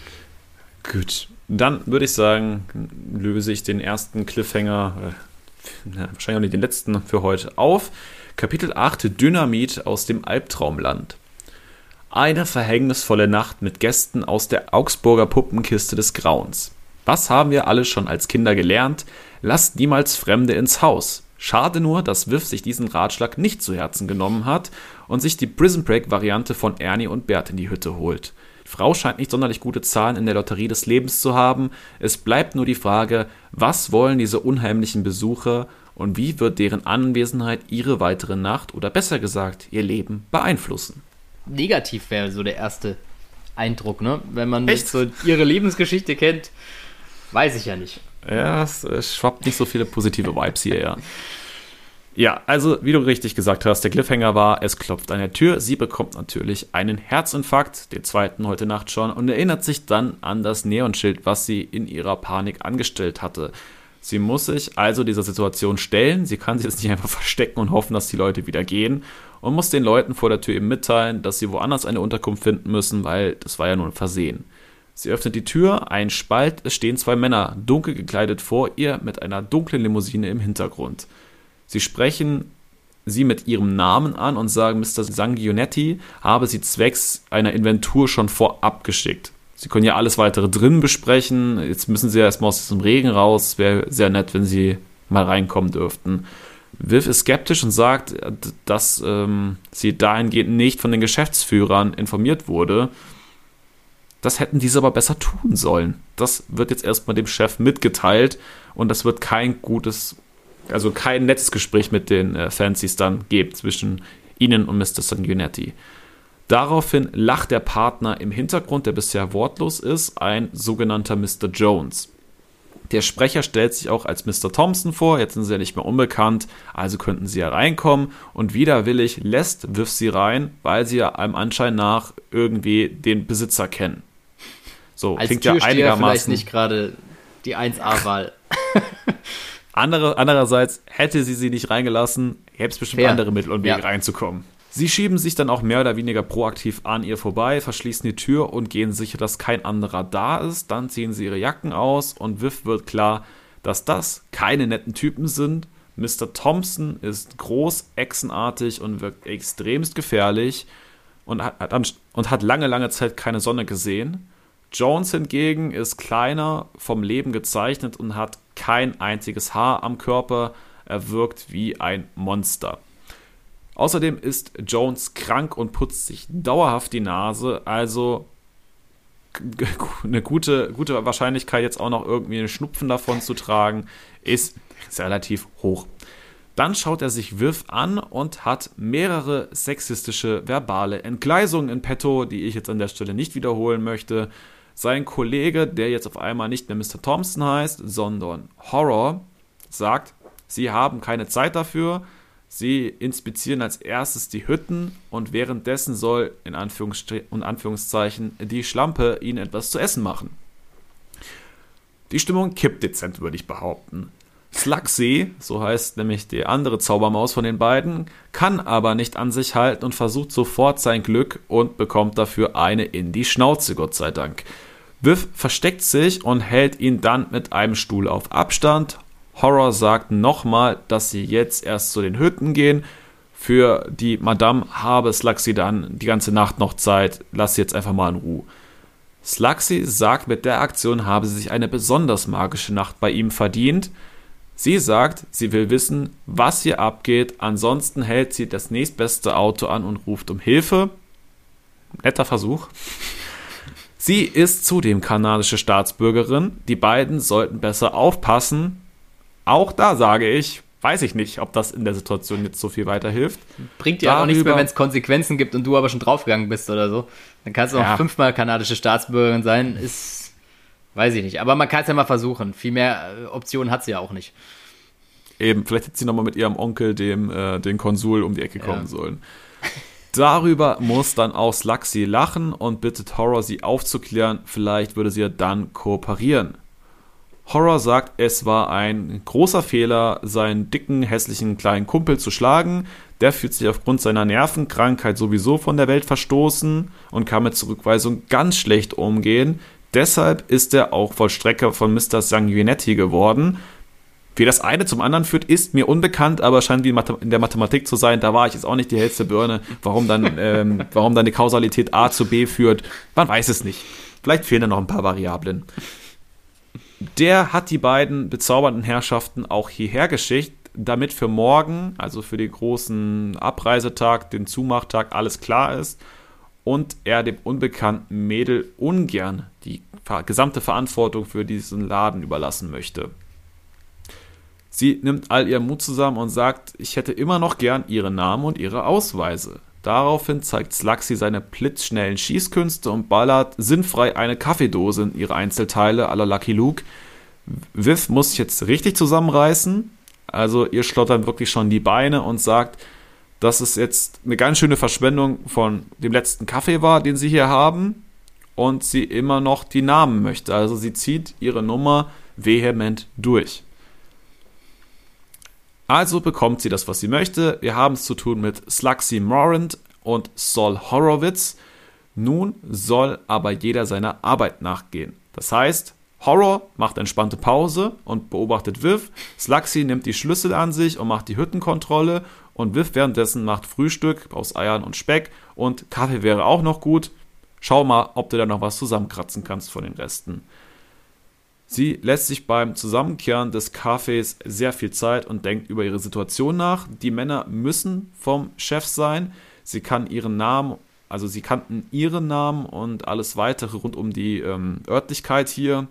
Gut. Dann würde ich sagen, löse ich den ersten Cliffhanger, äh, na, wahrscheinlich auch nicht den letzten für heute, auf. Kapitel acht, Dynamit aus dem Albtraumland. Eine verhängnisvolle Nacht mit Gästen aus der Augsburger Puppenkiste des Grauens. Was haben wir alle schon als Kinder gelernt? Lasst niemals Fremde ins Haus. Schade nur, dass Viv sich diesen Ratschlag nicht zu Herzen genommen hat und sich die Prison Break-Variante von Ernie und Bert in die Hütte holt. Die Frau scheint nicht sonderlich gute Zahlen in der Lotterie des Lebens zu haben. Es bleibt nur die Frage, was wollen diese unheimlichen Besucher und wie wird deren Anwesenheit ihre weitere Nacht oder besser gesagt ihr Leben beeinflussen? Negativ wäre so der erste Eindruck, ne? Wenn man Echt? so ihre Lebensgeschichte kennt, weiß ich ja nicht. Ja, es, es schwappt nicht so viele positive Vibes hierher. Ja, also wie du richtig gesagt hast, der Cliffhanger war, es klopft an der Tür, sie bekommt natürlich einen Herzinfarkt, den zweiten heute Nacht schon, und erinnert sich dann an das Neonschild, was sie in ihrer Panik angestellt hatte. Sie muss sich also dieser Situation stellen, sie kann sich jetzt nicht einfach verstecken und hoffen, dass die Leute wieder gehen, und muss den Leuten vor der Tür eben mitteilen, dass sie woanders eine Unterkunft finden müssen, weil das war ja nur ein Versehen. Sie öffnet die Tür, ein Spalt, es stehen zwei Männer, dunkel gekleidet vor ihr, mit einer dunklen Limousine im Hintergrund. Sie sprechen sie mit ihrem Namen an und sagen, Mister Sanguinetti habe sie zwecks einer Inventur schon vorab geschickt. Sie können ja alles weitere drin besprechen, jetzt müssen sie ja erstmal aus diesem Regen raus, es wäre sehr nett, wenn sie mal reinkommen dürften. Viv ist skeptisch und sagt, dass ähm, sie dahingehend nicht von den Geschäftsführern informiert wurde. Das hätten diese aber besser tun sollen. Das wird jetzt erstmal dem Chef mitgeteilt und das wird kein gutes, also kein nettes Gespräch mit den äh, Fancies dann geben zwischen ihnen und Mister Sanguinetti. Daraufhin lacht der Partner im Hintergrund, der bisher wortlos ist, ein sogenannter Mister Jones. Der Sprecher stellt sich auch als Mister Thompson vor, jetzt sind sie ja nicht mehr unbekannt, also könnten sie ja reinkommen, und widerwillig lässt Viv sie rein, weil sie ja einem Anschein nach irgendwie den Besitzer kennen. So, als klingt Türsteher ja einigermaßen vielleicht nicht gerade die eins A-Wahl. Andere, andererseits, hätte sie sie nicht reingelassen, gäbe es bestimmt Fair. andere Mittel und Wege Ja. reinzukommen. Sie schieben sich dann auch mehr oder weniger proaktiv an ihr vorbei, verschließen die Tür und gehen sicher, dass kein anderer da ist. Dann ziehen sie ihre Jacken aus und Viv wird klar, dass das keine netten Typen sind. Mister Thompson ist groß, echsenartig und wirkt extremst gefährlich und hat, und hat lange, lange Zeit keine Sonne gesehen. Jones hingegen ist kleiner, vom Leben gezeichnet und hat kein einziges Haar am Körper. Er wirkt wie ein Monster. Außerdem ist Jones krank und putzt sich dauerhaft die Nase, also eine gute, gute Wahrscheinlichkeit, jetzt auch noch irgendwie einen Schnupfen davon zu tragen, ist relativ hoch. Dann schaut er sich Viv an und hat mehrere sexistische verbale Entgleisungen in petto, die ich jetzt an der Stelle nicht wiederholen möchte. Sein Kollege, der jetzt auf einmal nicht mehr Mister Thompson heißt, sondern Horror, sagt, sie haben keine Zeit dafür. Sie inspizieren als erstes die Hütten und währenddessen soll, in Anführungsstrich- und Anführungszeichen, die Schlampe ihnen etwas zu essen machen. Die Stimmung kippt dezent, würde ich behaupten. Slugsy, so heißt nämlich die andere Zaubermaus von den beiden, kann aber nicht an sich halten und versucht sofort sein Glück und bekommt dafür eine in die Schnauze, Gott sei Dank. Viv versteckt sich und hält ihn dann mit einem Stuhl auf Abstand. Horror sagt nochmal, dass sie jetzt erst zu den Hütten gehen. Für die Madame habe Slugsy dann die ganze Nacht noch Zeit. Lass sie jetzt einfach mal in Ruhe. Slugsy sagt, mit der Aktion habe sie sich eine besonders magische Nacht bei ihm verdient. Sie sagt, sie will wissen, was hier abgeht. Ansonsten hält sie das nächstbeste Auto an und ruft um Hilfe. Netter Versuch. Sie ist zudem kanadische Staatsbürgerin. Die beiden sollten besser aufpassen. Auch da sage ich, weiß ich nicht, ob das in der Situation jetzt so viel weiterhilft. Bringt dir auch nichts mehr, wenn es Konsequenzen gibt und du aber schon draufgegangen bist oder so. Dann kannst du auch Ja. fünfmal kanadische Staatsbürgerin sein, ist, weiß ich nicht. Aber man kann es ja mal versuchen. Viel mehr äh, Optionen hat sie ja auch nicht. Eben, vielleicht hätte sie nochmal mit ihrem Onkel, dem äh, den Konsul, um die Ecke kommen Ja. sollen. Darüber muss dann auch Slugsy lachen und bittet Horror, sie aufzuklären. Vielleicht würde sie ja dann kooperieren. Horror sagt, es war ein großer Fehler, seinen dicken, hässlichen kleinen Kumpel zu schlagen. Der fühlt sich aufgrund seiner Nervenkrankheit sowieso von der Welt verstoßen und kann mit Zurückweisung ganz schlecht umgehen. Deshalb ist er auch Vollstrecker von Mister Sanguinetti geworden. Wie das eine zum anderen führt, ist mir unbekannt, aber scheint wie in der Mathematik zu sein. Da war ich jetzt auch nicht die hellste Birne. Warum dann, ähm, warum dann die Kausalität A zu B führt, man weiß es nicht. Vielleicht fehlen da noch ein paar Variablen. Der hat die beiden bezaubernden Herrschaften auch hierher geschickt, damit für morgen, also für den großen Abreisetag, den Zumachtag, alles klar ist und er dem unbekannten Mädel ungern die gesamte Verantwortung für diesen Laden überlassen möchte. Sie nimmt all ihren Mut zusammen und sagt, ich hätte immer noch gern ihre Namen und ihre Ausweise. Daraufhin zeigt Slugsy seine blitzschnellen Schießkünste und ballert sinnfrei eine Kaffeedose in ihre Einzelteile à la Lucky Luke. Viv muss sich jetzt richtig zusammenreißen, also ihr schlottern wirklich schon die Beine und sagt, dass es jetzt eine ganz schöne Verschwendung von dem letzten Kaffee war, den sie hier haben, und sie immer noch die Namen möchte. Also sie zieht ihre Nummer vehement durch. Also bekommt sie das, was sie möchte. Wir haben es zu tun mit Slugsy Morant und Sol Horowitz. Nun soll aber jeder seiner Arbeit nachgehen. Das heißt, Horror macht entspannte Pause und beobachtet Viv. Slugsy nimmt die Schlüssel an sich und macht die Hüttenkontrolle. Und Viv währenddessen macht Frühstück aus Eiern und Speck. Und Kaffee wäre auch noch gut. Schau mal, ob du da noch was zusammenkratzen kannst von den Resten. Sie lässt sich beim Zusammenkehren des Kaffees sehr viel Zeit und denkt über ihre Situation nach. Die Männer müssen vom Chef sein. Sie kann ihren Namen, also sie kannten ihren Namen und alles weitere rund um die ähm, Örtlichkeit hier.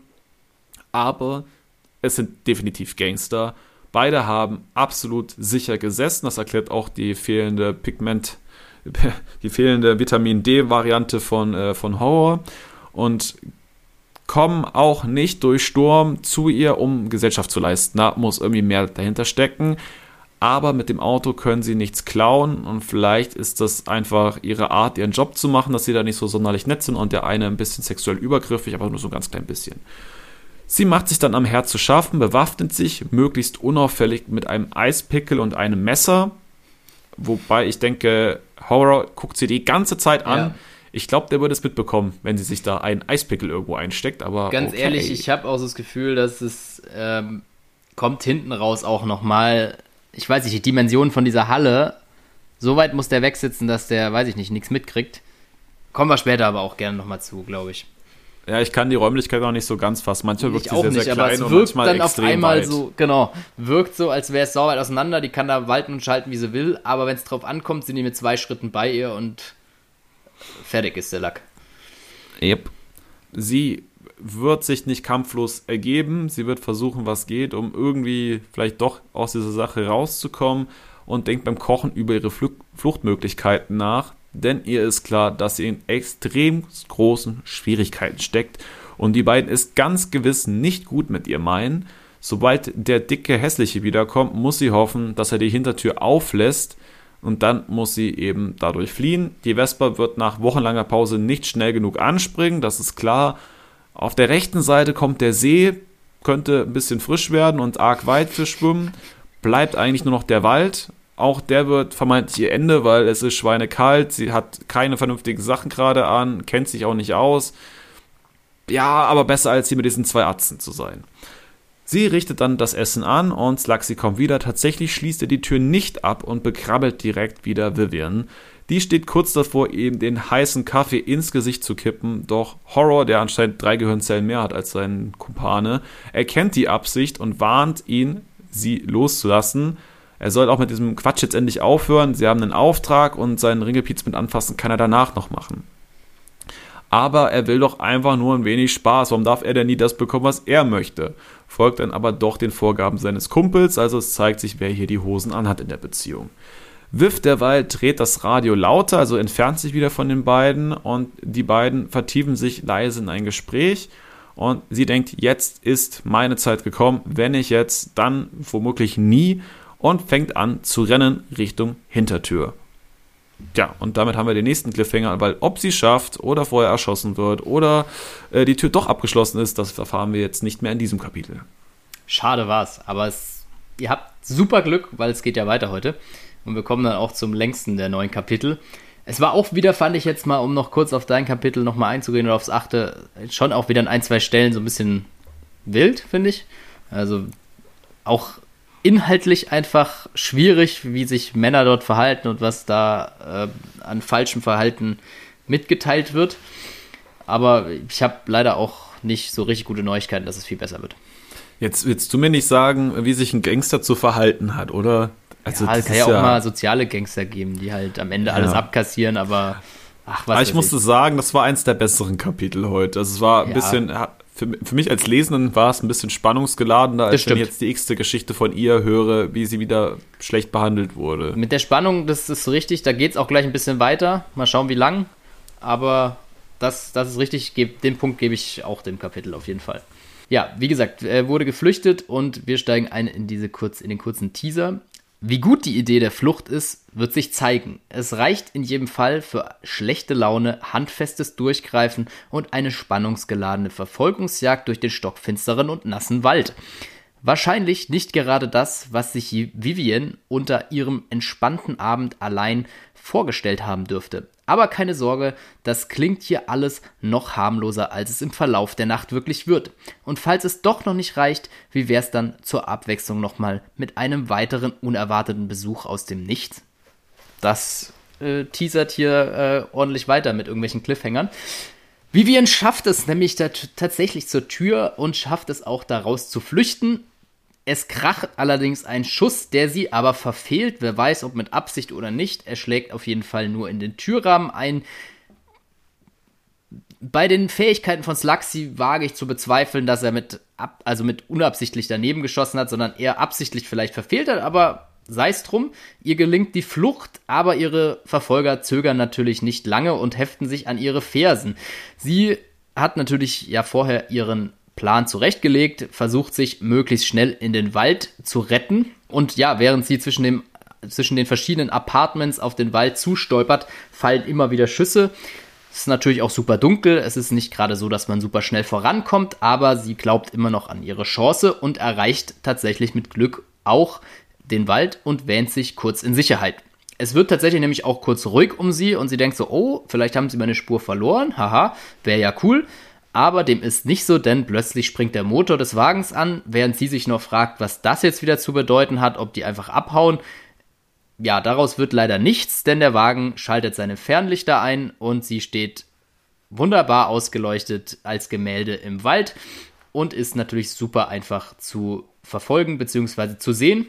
Aber es sind definitiv Gangster. Beide haben absolut sicher gesessen. Das erklärt auch die fehlende Pigment, die fehlende Vitamin-D-Variante von, äh, von Horror. Und kommen auch nicht durch Sturm zu ihr, um Gesellschaft zu leisten. Da muss irgendwie mehr dahinter stecken. Aber mit dem Auto können sie nichts klauen und vielleicht ist das einfach ihre Art, ihren Job zu machen, dass sie da nicht so sonderlich nett sind und der eine ein bisschen sexuell übergriffig, aber nur so ein ganz klein bisschen. Sie macht sich dann am Herd zu schaffen, bewaffnet sich möglichst unauffällig mit einem Eispickel und einem Messer. Wobei ich denke, Horror guckt sie die ganze Zeit an. Ja. Ich glaube, der würde es mitbekommen, wenn sie sich da einen Eispickel irgendwo einsteckt. Aber ganz okay. Ehrlich, ich habe auch so das Gefühl, dass es ähm, kommt hinten raus auch nochmal, ich weiß nicht, die Dimension von dieser Halle, so weit muss der wegsitzen, dass der, weiß ich nicht, nichts mitkriegt. Kommen wir später aber auch gerne nochmal zu, glaube ich. Ja, ich kann die Räumlichkeit auch nicht so ganz fassen. Manchmal wirkt sie sehr, nicht, sehr aber klein es und wirkt manchmal dann auf extrem einmal weit. so, genau, wirkt so, als wäre es sau weit auseinander. Die kann da walten und schalten, wie sie will, aber wenn es drauf ankommt, sind die mit zwei Schritten bei ihr und fertig ist der Lack. Yep. Sie wird sich nicht kampflos ergeben. Sie wird versuchen, was geht, um irgendwie vielleicht doch aus dieser Sache rauszukommen und denkt beim Kochen über ihre Fl- Fluchtmöglichkeiten nach. Denn ihr ist klar, dass sie in extrem großen Schwierigkeiten steckt. Und die beiden es ganz gewiss nicht gut mit ihr meinen. Sobald der dicke Hässliche wiederkommt, muss sie hoffen, dass er die Hintertür auflässt. Und dann muss sie eben dadurch fliehen. Die Vespa wird nach wochenlanger Pause nicht schnell genug anspringen, das ist klar. Auf der rechten Seite kommt der See, könnte ein bisschen frisch werden und arg weit für Schwimmen. Bleibt eigentlich nur noch der Wald. Auch der wird vermeintlich ihr Ende, weil es ist schweinekalt. Sie hat keine vernünftigen Sachen gerade an, kennt sich auch nicht aus. Ja, aber besser als hier mit diesen zwei Atzen zu sein. Sie richtet dann das Essen an und Slugsy kommt wieder. Tatsächlich schließt er die Tür nicht ab und bekrabbelt direkt wieder Vivian. Die steht kurz davor, ihm den heißen Kaffee ins Gesicht zu kippen. Doch Horror, der anscheinend drei Gehirnzellen mehr hat als sein Kumpane, erkennt die Absicht und warnt ihn, sie loszulassen. Er soll auch mit diesem Quatsch jetzt endlich aufhören. Sie haben einen Auftrag und seinen Ringelpiez mit anfassen kann er danach noch machen. Aber er will doch einfach nur ein wenig Spaß. Warum darf er denn nie das bekommen, was er möchte? Folgt dann aber doch den Vorgaben seines Kumpels, also es zeigt sich, wer hier die Hosen anhat in der Beziehung. Viv derweil dreht das Radio lauter, also entfernt sich wieder von den beiden und die beiden vertiefen sich leise in ein Gespräch und sie denkt, jetzt ist meine Zeit gekommen, wenn ich jetzt, dann womöglich nie und fängt an zu rennen Richtung Hintertür. Ja, und damit haben wir den nächsten Cliffhanger, weil ob sie schafft oder vorher erschossen wird oder äh, die Tür doch abgeschlossen ist, das erfahren wir jetzt nicht mehr in diesem Kapitel. Schade war's, aber es, ihr habt super Glück, weil es geht ja weiter heute und wir kommen dann auch zum längsten der neuen Kapitel. Es war auch wieder, fand ich jetzt mal, um noch kurz auf dein Kapitel nochmal einzugehen oder aufs achte, schon auch wieder an ein, zwei Stellen so ein bisschen wild, finde ich. Also auch inhaltlich einfach schwierig, wie sich Männer dort verhalten und was da äh, an falschem Verhalten mitgeteilt wird. Aber ich habe leider auch nicht so richtig gute Neuigkeiten, dass es viel besser wird. Jetzt willst du mir nicht sagen, wie sich ein Gangster zu verhalten hat, oder? Also ja, es kann ja auch ja mal soziale Gangster geben, die halt am Ende ja alles abkassieren, aber ach, was aber ich musste ich. sagen, das war eins der besseren Kapitel heute. Also es war ein ja. bisschen, für, für mich als Lesenden war es ein bisschen spannungsgeladener, als wenn ich jetzt die x-te Geschichte von ihr höre, wie sie wieder schlecht behandelt wurde. Mit der Spannung, das ist richtig, da geht es auch gleich ein bisschen weiter. Mal schauen, wie lang. Aber das, das ist richtig, den Punkt gebe ich auch dem Kapitel auf jeden Fall. Ja, wie gesagt, er wurde geflüchtet und wir steigen ein in, diese kurz, in den kurzen Teaser. Wie gut die Idee der Flucht ist, wird sich zeigen. Es reicht in jedem Fall für schlechte Laune, handfestes Durchgreifen und eine spannungsgeladene Verfolgungsjagd durch den stockfinsteren und nassen Wald. Wahrscheinlich nicht gerade das, was sich Vivian unter ihrem entspannten Abend allein vorgestellt haben dürfte. Aber keine Sorge, das klingt hier alles noch harmloser, als es im Verlauf der Nacht wirklich wird. Und falls es doch noch nicht reicht, wie wär's dann zur Abwechslung nochmal mit einem weiteren unerwarteten Besuch aus dem Nichts? Das äh, teasert hier äh, ordentlich weiter mit irgendwelchen Cliffhangern. Vivian schafft es nämlich t- tatsächlich zur Tür und schafft es auch daraus zu flüchten. Es kracht allerdings ein Schuss, der sie aber verfehlt. Wer weiß, ob mit Absicht oder nicht. Er schlägt auf jeden Fall nur in den Türrahmen ein. Bei den Fähigkeiten von Slugsy wage ich zu bezweifeln, dass er mit, ab, also mit unabsichtlich daneben geschossen hat, sondern eher absichtlich vielleicht verfehlt hat. Aber sei es drum, ihr gelingt die Flucht, aber ihre Verfolger zögern natürlich nicht lange und heften sich an ihre Fersen. Sie hat natürlich ja vorher ihren Plan zurechtgelegt, versucht sich möglichst schnell in den Wald zu retten und ja, während sie zwischen, dem, zwischen den verschiedenen Apartments auf den Wald zustolpert, fallen immer wieder Schüsse. Es ist natürlich auch super dunkel, es ist nicht gerade so, dass man super schnell vorankommt, aber sie glaubt immer noch an ihre Chance und erreicht tatsächlich mit Glück auch den Wald und wähnt sich kurz in Sicherheit. Es wird tatsächlich nämlich auch kurz ruhig um sie und sie denkt so, oh, vielleicht haben sie meine Spur verloren, haha, wäre ja cool. Aber dem ist nicht so, denn plötzlich springt der Motor des Wagens an, während sie sich noch fragt, was das jetzt wieder zu bedeuten hat, ob die einfach abhauen. Ja, daraus wird leider nichts, denn der Wagen schaltet seine Fernlichter ein und sie steht wunderbar ausgeleuchtet als Gemälde im Wald und ist natürlich super einfach zu verfolgen bzw. zu sehen.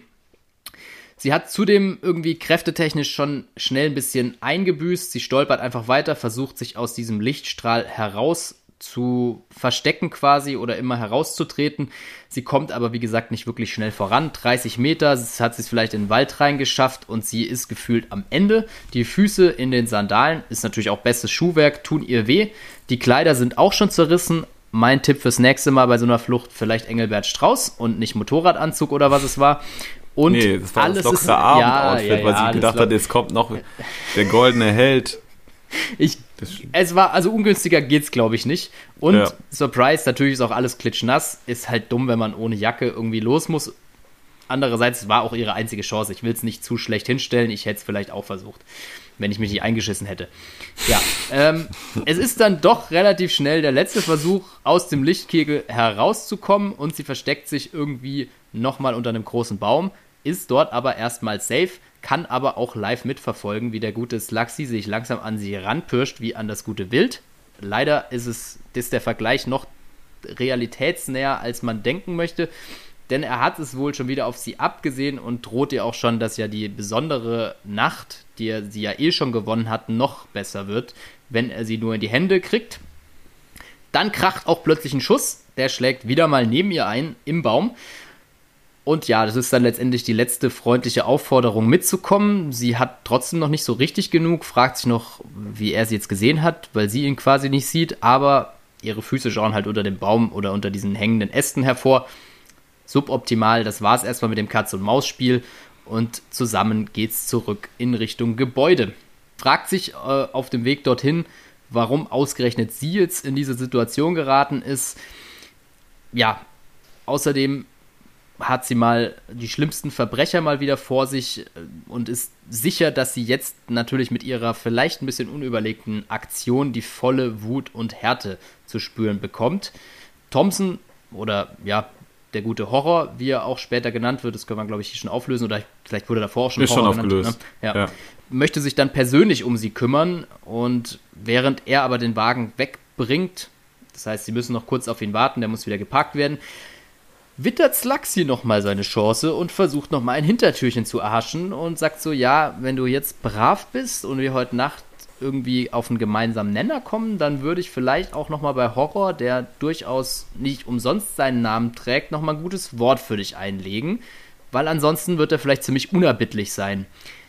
Sie hat zudem irgendwie kräftetechnisch schon schnell ein bisschen eingebüßt. Sie stolpert einfach weiter, versucht sich aus diesem Lichtstrahl heraus zu verstecken quasi oder immer herauszutreten. Sie kommt aber, wie gesagt, nicht wirklich schnell voran. dreißig Meter, das hat sie es vielleicht in den Wald reingeschafft und sie ist gefühlt am Ende. Die Füße in den Sandalen, ist natürlich auch bestes Schuhwerk, tun ihr weh. Die Kleider sind auch schon zerrissen. Mein Tipp fürs nächste Mal bei so einer Flucht, vielleicht Engelbert Strauß und nicht Motorradanzug oder was es war. Und nee, das war alles das lockere Abendoutfit, ja, ja, ja, weil sie gedacht hat, jetzt kommt noch der goldene Held. Ich, es war, also ungünstiger geht's, glaube ich, nicht. Und ja. Surprise, natürlich ist auch alles klitschnass. Ist halt dumm, wenn man ohne Jacke irgendwie los muss. Andererseits war auch ihre einzige Chance. Ich will es nicht zu schlecht hinstellen. Ich hätte es vielleicht auch versucht, wenn ich mich nicht eingeschissen hätte. Ja, ähm, es ist dann doch relativ schnell der letzte Versuch, aus dem Lichtkegel herauszukommen. Und sie versteckt sich irgendwie nochmal unter einem großen Baum. Ist dort aber erstmal safe. Kann aber auch live mitverfolgen, wie der gute Slugsy sich langsam an sie ranpirscht, wie an das gute Wild. Leider ist es ist der Vergleich noch realitätsnäher, als man denken möchte, denn er hat es wohl schon wieder auf sie abgesehen und droht ihr auch schon, dass ja die besondere Nacht, die er sie ja eh schon gewonnen hat, noch besser wird, wenn er sie nur in die Hände kriegt. Dann kracht auch plötzlich ein Schuss, der schlägt wieder mal neben ihr ein, im Baum. Und ja, das ist dann letztendlich die letzte freundliche Aufforderung mitzukommen. Sie hat trotzdem noch nicht so richtig genug, fragt sich noch, wie er sie jetzt gesehen hat, weil sie ihn quasi nicht sieht, aber ihre Füße schauen halt unter dem Baum oder unter diesen hängenden Ästen hervor. Suboptimal, das war's erstmal mit dem Katz-und-Maus-Spiel und zusammen geht's zurück in Richtung Gebäude. Fragt sich äh, auf dem Weg dorthin, warum ausgerechnet sie jetzt in diese Situation geraten ist. Ja, außerdem hat sie mal die schlimmsten Verbrecher mal wieder vor sich und ist sicher, dass sie jetzt natürlich mit ihrer vielleicht ein bisschen unüberlegten Aktion die volle Wut und Härte zu spüren bekommt. Thompson oder ja, der gute Horror, wie er auch später genannt wird, das können wir, glaube ich, hier schon auflösen oder vielleicht wurde davor auch schon Ist Horror schon aufgelöst. genannt. Ne? Ja. Ja. Möchte sich dann persönlich um sie kümmern und während er aber den Wagen wegbringt, das heißt, sie müssen noch kurz auf ihn warten, der muss wieder geparkt werden, wittert Slugsy nochmal seine Chance und versucht nochmal ein Hintertürchen zu erhaschen und sagt so, ja, wenn du jetzt brav bist und wir heute Nacht irgendwie auf einen gemeinsamen Nenner kommen, dann würde ich vielleicht auch nochmal bei Horror, der durchaus nicht umsonst seinen Namen trägt, nochmal ein gutes Wort für dich einlegen, weil ansonsten wird er vielleicht ziemlich unerbittlich sein.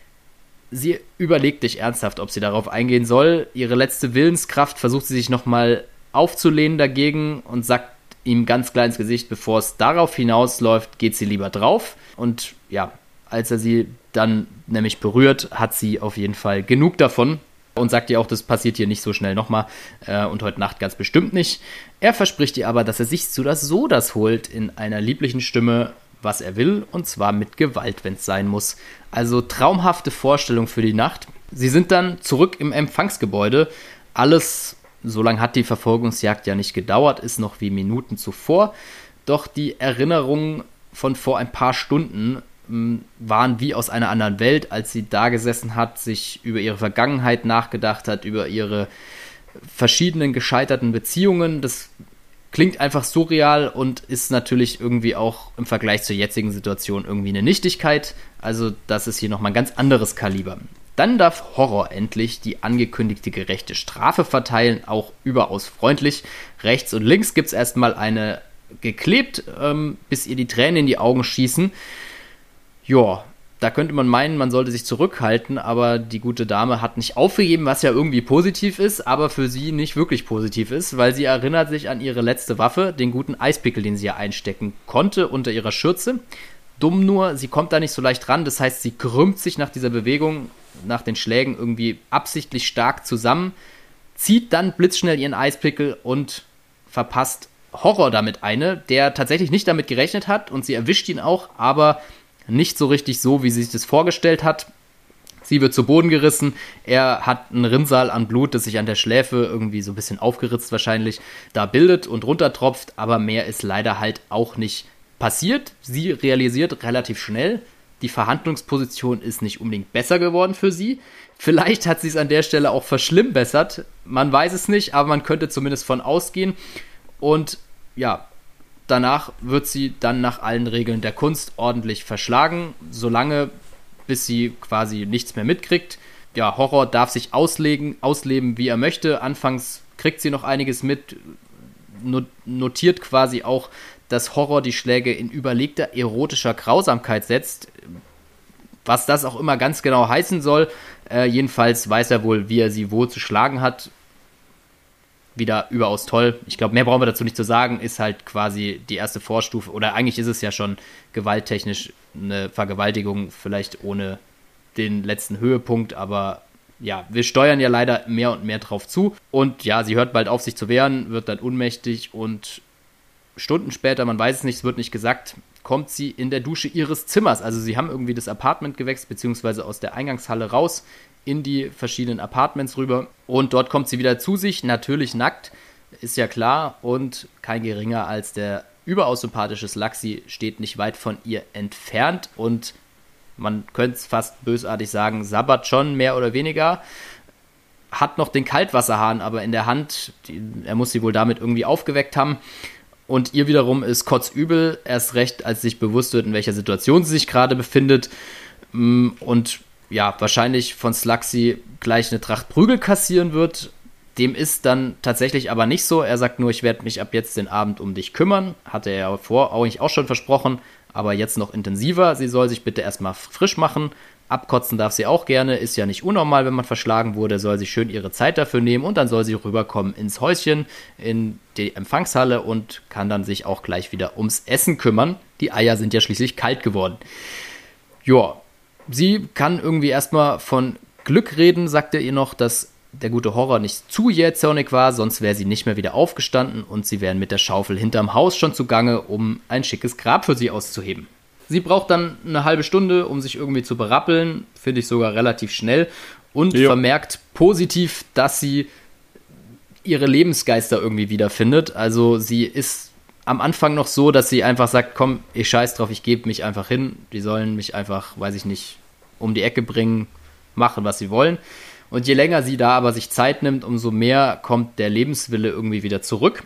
Sie überlegt dich ernsthaft, ob sie darauf eingehen soll. Ihre letzte Willenskraft versucht sie sich nochmal aufzulehnen dagegen und sagt ihm ganz klar ins Gesicht, bevor es darauf hinausläuft, geht sie lieber drauf. Und ja, als er sie dann nämlich berührt, hat sie auf jeden Fall genug davon und sagt ihr auch, das passiert hier nicht so schnell nochmal äh, und heute Nacht ganz bestimmt nicht. Er verspricht ihr aber, dass er sich so das so das holt in einer lieblichen Stimme, was er will, und zwar mit Gewalt, wenn es sein muss. Also traumhafte Vorstellung für die Nacht. Sie sind dann zurück im Empfangsgebäude. Alles, so lange hat die Verfolgungsjagd ja nicht gedauert, ist noch wie Minuten zuvor. Doch die Erinnerungen von vor ein paar Stunden waren wie aus einer anderen Welt, als sie da gesessen hat, sich über ihre Vergangenheit nachgedacht hat, über ihre verschiedenen gescheiterten Beziehungen. Das klingt einfach surreal und ist natürlich irgendwie auch im Vergleich zur jetzigen Situation irgendwie eine Nichtigkeit. Also das ist hier nochmal ein ganz anderes Kaliber. Dann darf Horror endlich die angekündigte gerechte Strafe verteilen, auch überaus freundlich. Rechts und links gibt es erstmal eine geklebt, ähm, bis ihr die Tränen in die Augen schießen. Ja, da könnte man meinen, man sollte sich zurückhalten, aber die gute Dame hat nicht aufgegeben, was ja irgendwie positiv ist, aber für sie nicht wirklich positiv ist, weil sie erinnert sich an ihre letzte Waffe, den guten Eispickel, den sie ja einstecken konnte unter ihrer Schürze. Dumm nur, sie kommt da nicht so leicht ran, das heißt, sie krümmt sich nach dieser Bewegung, nach den Schlägen irgendwie absichtlich stark zusammen, zieht dann blitzschnell ihren Eispickel und verpasst Horror damit eine, der tatsächlich nicht damit gerechnet hat und sie erwischt ihn auch, aber nicht so richtig so, wie sie sich das vorgestellt hat. Sie wird zu Boden gerissen. Er hat einen Rinnsal an Blut, das sich an der Schläfe irgendwie so ein bisschen aufgeritzt wahrscheinlich da bildet und runtertropft. Aber mehr ist leider halt auch nicht passiert. Sie realisiert relativ schnell, die Verhandlungsposition ist nicht unbedingt besser geworden für sie. Vielleicht hat sie es an der Stelle auch verschlimmbessert. Man weiß es nicht, aber man könnte zumindest von ausgehen. Und ja, danach wird sie dann nach allen Regeln der Kunst ordentlich verschlagen, solange bis sie quasi nichts mehr mitkriegt. Ja, Horror darf sich auslegen, ausleben, wie er möchte. Anfangs kriegt sie noch einiges mit, notiert quasi auch, dass Horror die Schläge in überlegter erotischer Grausamkeit setzt. Was das auch immer ganz genau heißen soll. Äh, jedenfalls weiß er wohl, wie er sie wo zu schlagen hat. Wieder überaus toll. Ich glaube, mehr brauchen wir dazu nicht zu sagen. Ist halt quasi die erste Vorstufe. Oder eigentlich ist es ja schon gewalttechnisch eine Vergewaltigung, vielleicht ohne den letzten Höhepunkt. Aber ja, wir steuern ja leider mehr und mehr drauf zu. Und ja, sie hört bald auf, sich zu wehren, wird dann ohnmächtig. Und Stunden später, man weiß es nicht, es wird nicht gesagt, kommt sie in der Dusche ihres Zimmers. Also sie haben irgendwie das Apartment gewechselt, beziehungsweise aus der Eingangshalle raus in die verschiedenen Apartments rüber. Und dort kommt sie wieder zu sich, natürlich nackt, ist ja klar. Und kein geringer als der überaus sympathische Slaxi steht nicht weit von ihr entfernt. Und man könnte es fast bösartig sagen, sabbert schon mehr oder weniger. Hat noch den Kaltwasserhahn aber in der Hand. Die, er muss sie wohl damit irgendwie aufgeweckt haben. Und ihr wiederum ist kotzübel, erst recht, als sie sich bewusst wird, in welcher Situation sie sich gerade befindet. Und ja, wahrscheinlich von Slaxi gleich eine Tracht Prügel kassieren wird. Dem ist dann tatsächlich aber nicht so. Er sagt nur, ich werde mich ab jetzt den Abend um dich kümmern. Hatte er ja vor, eigentlich auch schon versprochen, aber jetzt noch intensiver. Sie soll sich bitte erstmal frisch machen. Abkotzen darf sie auch gerne, ist ja nicht unnormal, wenn man verschlagen wurde, soll sie schön ihre Zeit dafür nehmen und dann soll sie rüberkommen ins Häuschen, in die Empfangshalle und kann dann sich auch gleich wieder ums Essen kümmern. Die Eier sind ja schließlich kalt geworden. Ja, sie kann irgendwie erstmal von Glück reden, sagt er ihr noch, dass der gute Horror nicht zu jähzornig war, sonst wäre sie nicht mehr wieder aufgestanden und sie wären mit der Schaufel hinterm Haus schon zugange, um ein schickes Grab für sie auszuheben. Sie braucht dann eine halbe Stunde, um sich irgendwie zu berappeln, finde ich sogar relativ schnell, und ja. vermerkt positiv, dass sie ihre Lebensgeister irgendwie wiederfindet. Also sie ist am Anfang noch so, dass sie einfach sagt, komm, ich scheiß drauf, ich gebe mich einfach hin. Die sollen mich einfach, weiß ich nicht, um die Ecke bringen, machen, was sie wollen. Und je länger sie da aber sich Zeit nimmt, umso mehr kommt der Lebenswille irgendwie wieder zurück.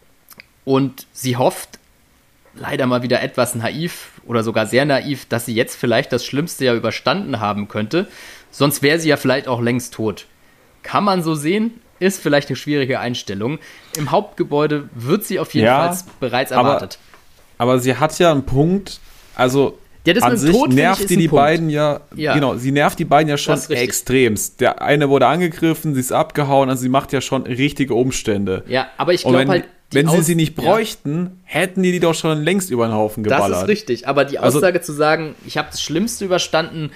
Und sie hofft, leider mal wieder etwas naiv oder sogar sehr naiv, dass sie jetzt vielleicht das Schlimmste ja überstanden haben könnte. Sonst wäre sie ja vielleicht auch längst tot. kann man so sehen, ist vielleicht eine schwierige Einstellung. Im Hauptgebäude wird sie auf jeden ja, Fall bereits erwartet. Aber, aber sie hat ja einen Punkt, also ja, das an mit sich Tod, nervt die die Punkt. beiden ja, ja, genau, sie nervt die beiden ja schon extremst. Der eine wurde angegriffen, sie ist abgehauen, also sie macht ja schon richtige Umstände. Ja, aber ich glaube halt, wenn sie sie nicht bräuchten, ja. hätten die die doch schon längst über den Haufen geballert. Das ist richtig, aber die Aussage also, zu sagen, ich habe das Schlimmste überstanden,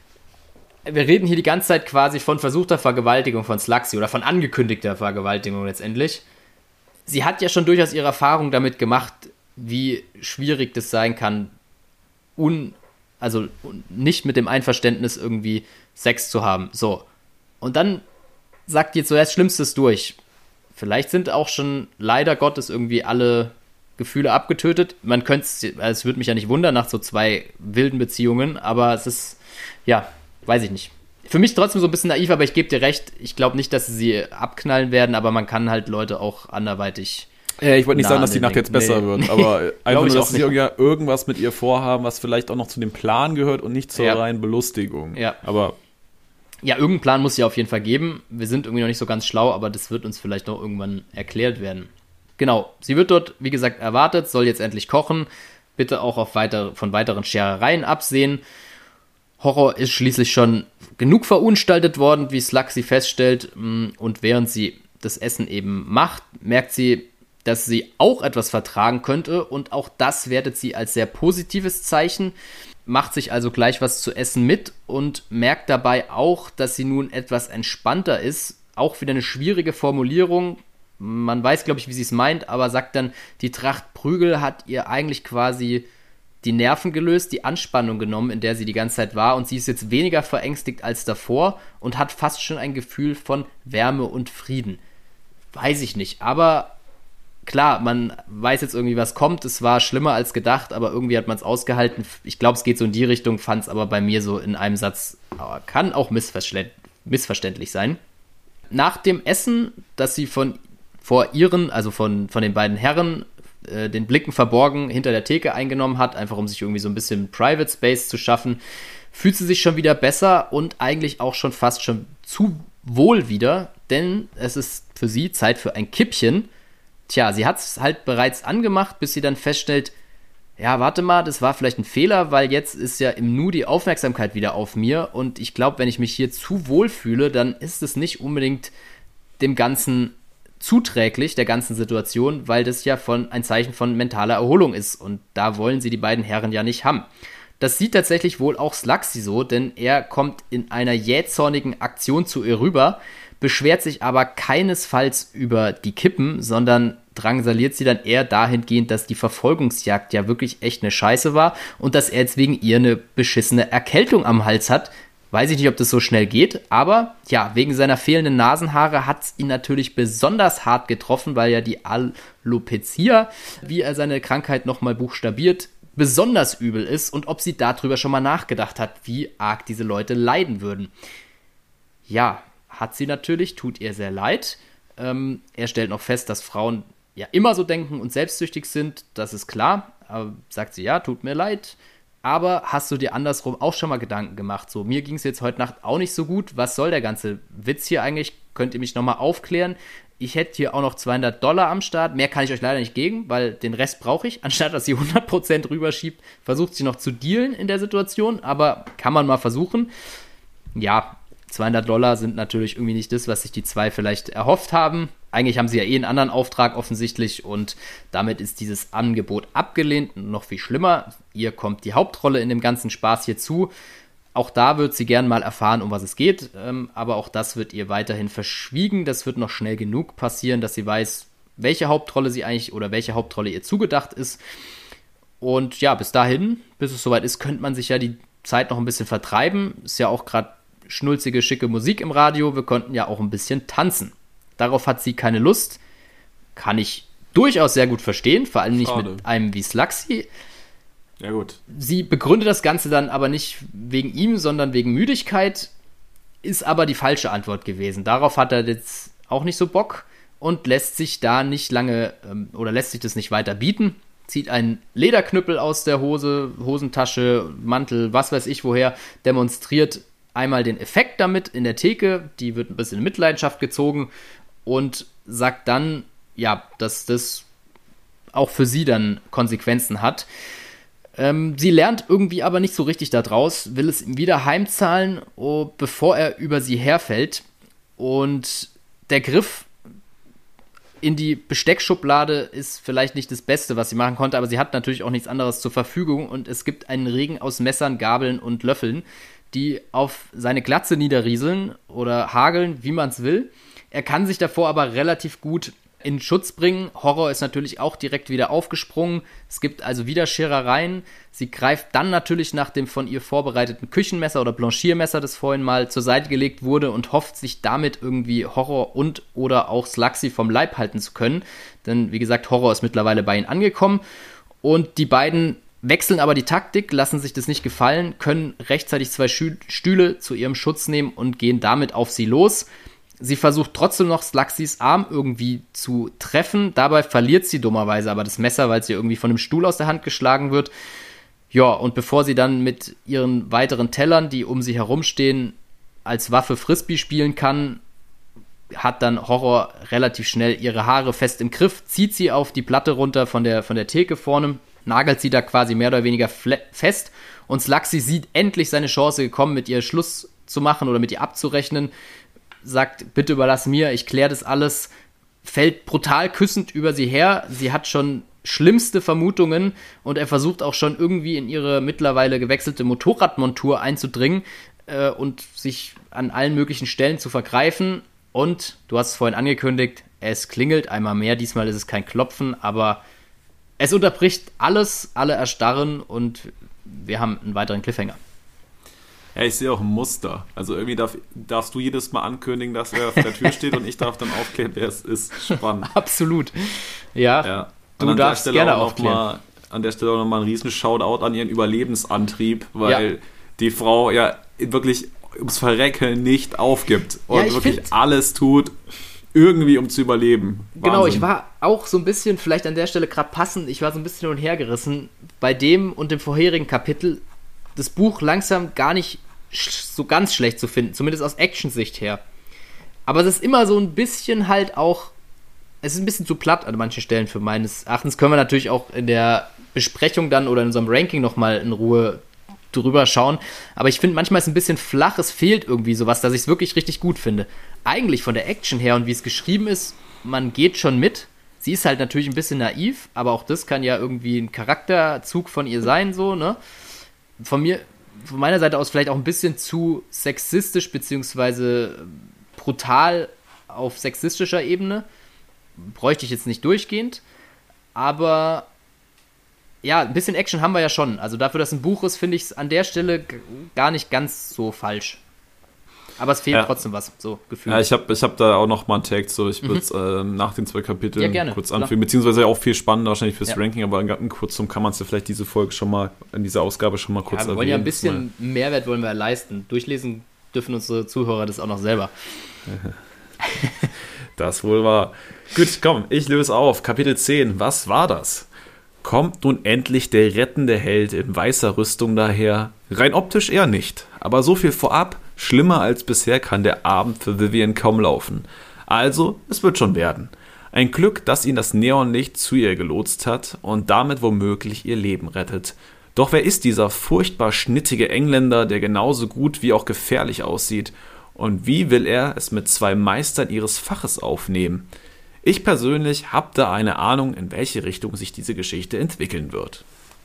wir reden hier die ganze Zeit quasi von versuchter Vergewaltigung von Slaxi oder von angekündigter Vergewaltigung letztendlich. Sie hat ja schon durchaus ihre Erfahrung damit gemacht, wie schwierig das sein kann, un, also nicht mit dem Einverständnis irgendwie Sex zu haben. So. Und dann sagt die jetzt so, ja, das Schlimmste ist durch. Vielleicht sind auch schon leider Gottes irgendwie alle Gefühle abgetötet. Man könnte es, es würde mich ja nicht wundern nach so zwei wilden Beziehungen, aber es ist, ja, weiß ich nicht. Für mich trotzdem so ein bisschen naiv, aber ich gebe dir recht, ich glaube nicht, dass sie abknallen werden, aber man kann halt Leute auch anderweitig. Ja, ich wollte nicht sagen, dass die Nacht jetzt besser nee. wird, aber einfach nur, dass sie nicht. irgendwas mit ihr vorhaben, was vielleicht auch noch zu dem Plan gehört und nicht zur ja. reinen Belustigung. Ja. Aber ja, irgendeinen Plan muss es ja auf jeden Fall geben. Wir sind irgendwie noch nicht so ganz schlau, aber das wird uns vielleicht noch irgendwann erklärt werden. Genau, sie wird dort, wie gesagt, erwartet, soll jetzt endlich kochen. Bitte auch auf weiter, von weiteren Scherereien absehen. Horror ist schließlich schon genug verunstaltet worden, wie Slaxi feststellt. Und während sie das Essen eben macht, merkt sie, dass sie auch etwas vertragen könnte. Und auch das wertet sie als sehr positives Zeichen. Macht sich also gleich was zu essen mit und merkt dabei auch, dass sie nun etwas entspannter ist. Auch wieder eine schwierige Formulierung. Man weiß, glaube ich, wie sie es meint, aber sagt dann, die Tracht Prügel hat ihr eigentlich quasi die Nerven gelöst, die Anspannung genommen, in der sie die ganze Zeit war, und sie ist jetzt weniger verängstigt als davor und hat fast schon ein Gefühl von Wärme und Frieden. Weiß ich nicht, aber klar, man weiß jetzt irgendwie, was kommt. Es war schlimmer als gedacht, aber irgendwie hat man es ausgehalten. Ich glaube, es geht so in die Richtung, fand es aber bei mir so in einem Satz, kann auch missverständlich sein. Nach dem Essen, das sie von vor ihren, also von, von den beiden Herren, äh, den Blicken verborgen hinter der Theke eingenommen hat, einfach um sich irgendwie so ein bisschen Private Space zu schaffen, fühlt sie sich schon wieder besser und eigentlich auch schon fast schon zu wohl wieder, denn es ist für sie Zeit für ein Kippchen. Tja, sie hat es halt bereits angemacht, bis sie dann feststellt, ja, warte mal, das war vielleicht ein Fehler, weil jetzt ist ja im Nu die Aufmerksamkeit wieder auf mir und ich glaube, wenn ich mich hier zu wohl fühle, dann ist es nicht unbedingt dem Ganzen zuträglich, der ganzen Situation, weil das ja von ein Zeichen von mentaler Erholung ist und da wollen sie die beiden Herren ja nicht haben. Das sieht tatsächlich wohl auch Slaxi so, denn er kommt in einer jähzornigen Aktion zu ihr rüber, beschwert sich aber keinesfalls über die Kippen, sondern drangsaliert sie dann eher dahingehend, dass die Verfolgungsjagd ja wirklich echt eine Scheiße war und dass er jetzt wegen ihr eine beschissene Erkältung am Hals hat. Weiß ich nicht, ob das so schnell geht, aber ja, wegen seiner fehlenden Nasenhaare hat es ihn natürlich besonders hart getroffen, weil ja die Alopecia, wie er seine Krankheit nochmal buchstabiert, besonders übel ist und ob sie darüber schon mal nachgedacht hat, wie arg diese Leute leiden würden. Ja, hat sie natürlich, tut ihr sehr leid. Ähm, er stellt noch fest, dass Frauen ja immer so denken und selbstsüchtig sind, das ist klar. Aber sagt sie, ja, tut mir leid. Aber hast du dir andersrum auch schon mal Gedanken gemacht? So, mir ging es jetzt heute Nacht auch nicht so gut. Was soll der ganze Witz hier eigentlich? Könnt ihr mich nochmal aufklären? Ich hätte hier auch noch zweihundert Dollar am Start. Mehr kann ich euch leider nicht geben, weil den Rest brauche ich. Anstatt dass sie hundert Prozent rüberschiebt, versucht sie noch zu dealen in der Situation. Aber kann man mal versuchen. Ja, zweihundert Dollar sind natürlich irgendwie nicht das, was sich die zwei vielleicht erhofft haben. Eigentlich haben sie ja eh einen anderen Auftrag offensichtlich und damit ist dieses Angebot abgelehnt. Noch viel schlimmer, ihr kommt die Hauptrolle in dem ganzen Spaß hier zu. Auch da wird sie gern mal erfahren, um was es geht, aber auch das wird ihr weiterhin verschwiegen. Das wird noch schnell genug passieren, dass sie weiß, welche Hauptrolle sie eigentlich oder welche Hauptrolle ihr zugedacht ist. Und ja, bis dahin, bis es soweit ist, könnte man sich ja die Zeit noch ein bisschen vertreiben. Ist ja auch gerade schnulzige, schicke Musik im Radio. Wir konnten ja auch ein bisschen tanzen. Darauf hat sie keine Lust. Kann ich durchaus sehr gut verstehen, vor allem nicht Schade. Mit einem wie Slaxi. Ja, gut. Sie begründet das Ganze dann aber nicht wegen ihm, sondern wegen Müdigkeit. Ist aber die falsche Antwort gewesen. Darauf hat er jetzt auch nicht so Bock und lässt sich da nicht lange ähm, oder lässt sich das nicht weiter bieten. Zieht einen Lederknüppel aus der Hose, Hosentasche, Mantel, was weiß ich woher, demonstriert einmal den Effekt damit in der Theke, die wird ein bisschen in Mitleidenschaft gezogen und sagt dann, ja, dass das auch für sie dann Konsequenzen hat. Ähm, sie lernt irgendwie aber nicht so richtig daraus, will es ihm wieder heimzahlen, oh, bevor er über sie herfällt. Und der Griff in die Besteckschublade ist vielleicht nicht das Beste, was sie machen konnte, aber sie hat natürlich auch nichts anderes zur Verfügung und es gibt einen Regen aus Messern, Gabeln und Löffeln, die auf seine Glatze niederrieseln oder hageln, wie man es will. Er kann sich davor aber relativ gut in Schutz bringen. Horror ist natürlich auch direkt wieder aufgesprungen. Es gibt also wieder Scherereien. Sie greift dann natürlich nach dem von ihr vorbereiteten Küchenmesser oder Blanchiermesser, das vorhin mal zur Seite gelegt wurde, und hofft sich damit irgendwie Horror und oder auch Slaxi vom Leib halten zu können. Denn wie gesagt, Horror ist mittlerweile bei ihnen angekommen. Und die beiden wechseln aber die Taktik, lassen sich das nicht gefallen, können rechtzeitig zwei Stühle zu ihrem Schutz nehmen und gehen damit auf sie los. Sie versucht trotzdem noch Slaxis Arm irgendwie zu treffen. Dabei verliert sie dummerweise aber das Messer, weil sie irgendwie von einem Stuhl aus der Hand geschlagen wird. Ja, und bevor sie dann mit ihren weiteren Tellern, die um sie herumstehen, als Waffe Frisbee spielen kann, hat dann Horror relativ schnell ihre Haare fest im Griff, zieht sie auf die Platte runter von der, von der Theke vorne, nagelt sie da quasi mehr oder weniger fest und Slaxi sieht endlich seine Chance gekommen, mit ihr Schluss zu machen oder mit ihr abzurechnen. Sagt, bitte überlass mir, ich kläre das alles, fällt brutal küssend über sie her. Sie hat schon schlimmste Vermutungen und er versucht auch schon irgendwie in ihre mittlerweile gewechselte Motorradmontur einzudringen äh, und sich an allen möglichen Stellen zu vergreifen. Und, du hast es vorhin angekündigt, es klingelt einmal mehr. Diesmal ist es kein Klopfen, aber es unterbricht alles, alle erstarren und wir haben einen weiteren Cliffhanger. Ja, ich sehe auch ein Muster. Also irgendwie darf, darfst du jedes Mal ankündigen, dass er auf der Tür steht und ich darf dann aufklären, wer es ist. Spannend. Absolut. Ja, ja. du darfst gerne aufklären. Mal, an der Stelle auch nochmal ein riesen Shoutout an ihren Überlebensantrieb, weil ja. die Frau ja wirklich ums Verrecken nicht aufgibt und ja, wirklich find, alles tut, irgendwie um zu überleben. Wahnsinn. Genau, ich war auch so ein bisschen, vielleicht an der Stelle gerade passend, ich war so ein bisschen hin und her gerissen. Bei dem und dem vorherigen Kapitel das Buch langsam gar nicht so ganz schlecht zu finden, zumindest aus Action-Sicht her. Aber es ist immer so ein bisschen halt auch, es ist ein bisschen zu platt an manchen Stellen für meines Erachtens. Können wir natürlich auch in der Besprechung dann oder in unserem Ranking nochmal in Ruhe drüber schauen. Aber ich finde, manchmal ist es ein bisschen flach, es fehlt irgendwie sowas, dass ich es wirklich richtig gut finde. Eigentlich von der Action her und wie es geschrieben ist, man geht schon mit. Sie ist halt natürlich ein bisschen naiv, aber auch das kann ja irgendwie ein Charakterzug von ihr sein, so, ne? Von mir, von meiner Seite aus vielleicht auch ein bisschen zu sexistisch beziehungsweise brutal auf sexistischer Ebene. Bräuchte ich jetzt nicht durchgehend. Aber ja, ein bisschen Action haben wir ja schon. Also dafür, dass ein Buch ist, finde ich es an der Stelle g- gar nicht ganz so falsch. Aber es fehlt ja. trotzdem was, so gefühlt. Ja, ich habe ich hab da auch noch mal einen Text, so ich würde es mhm. äh, nach den zwei Kapiteln ja, gerne, kurz anfügen, beziehungsweise auch viel spannender wahrscheinlich fürs ja. Ranking, aber in kurzem kann man es ja vielleicht diese Folge schon mal, in dieser Ausgabe schon mal kurz erwähnen. Ja, wir wollen ja ein bisschen Mehrwert wollen wir leisten. Durchlesen dürfen unsere Zuhörer das auch noch selber. Das wohl war. Gut, komm, ich löse auf. Kapitel zehn, was war das? Kommt nun endlich der rettende Held in weißer Rüstung daher? Rein optisch eher nicht, aber so viel vorab, schlimmer als bisher kann der Abend für Vivian kaum laufen. Also, es wird schon werden. Ein Glück, dass ihn das Neonlicht zu ihr gelotst hat und damit womöglich ihr Leben rettet. Doch wer ist dieser furchtbar schnittige Engländer, der genauso gut wie auch gefährlich aussieht? Und wie will er es mit zwei Meistern ihres Faches aufnehmen? Ich persönlich habe da eine Ahnung, in welche Richtung sich diese Geschichte entwickeln wird.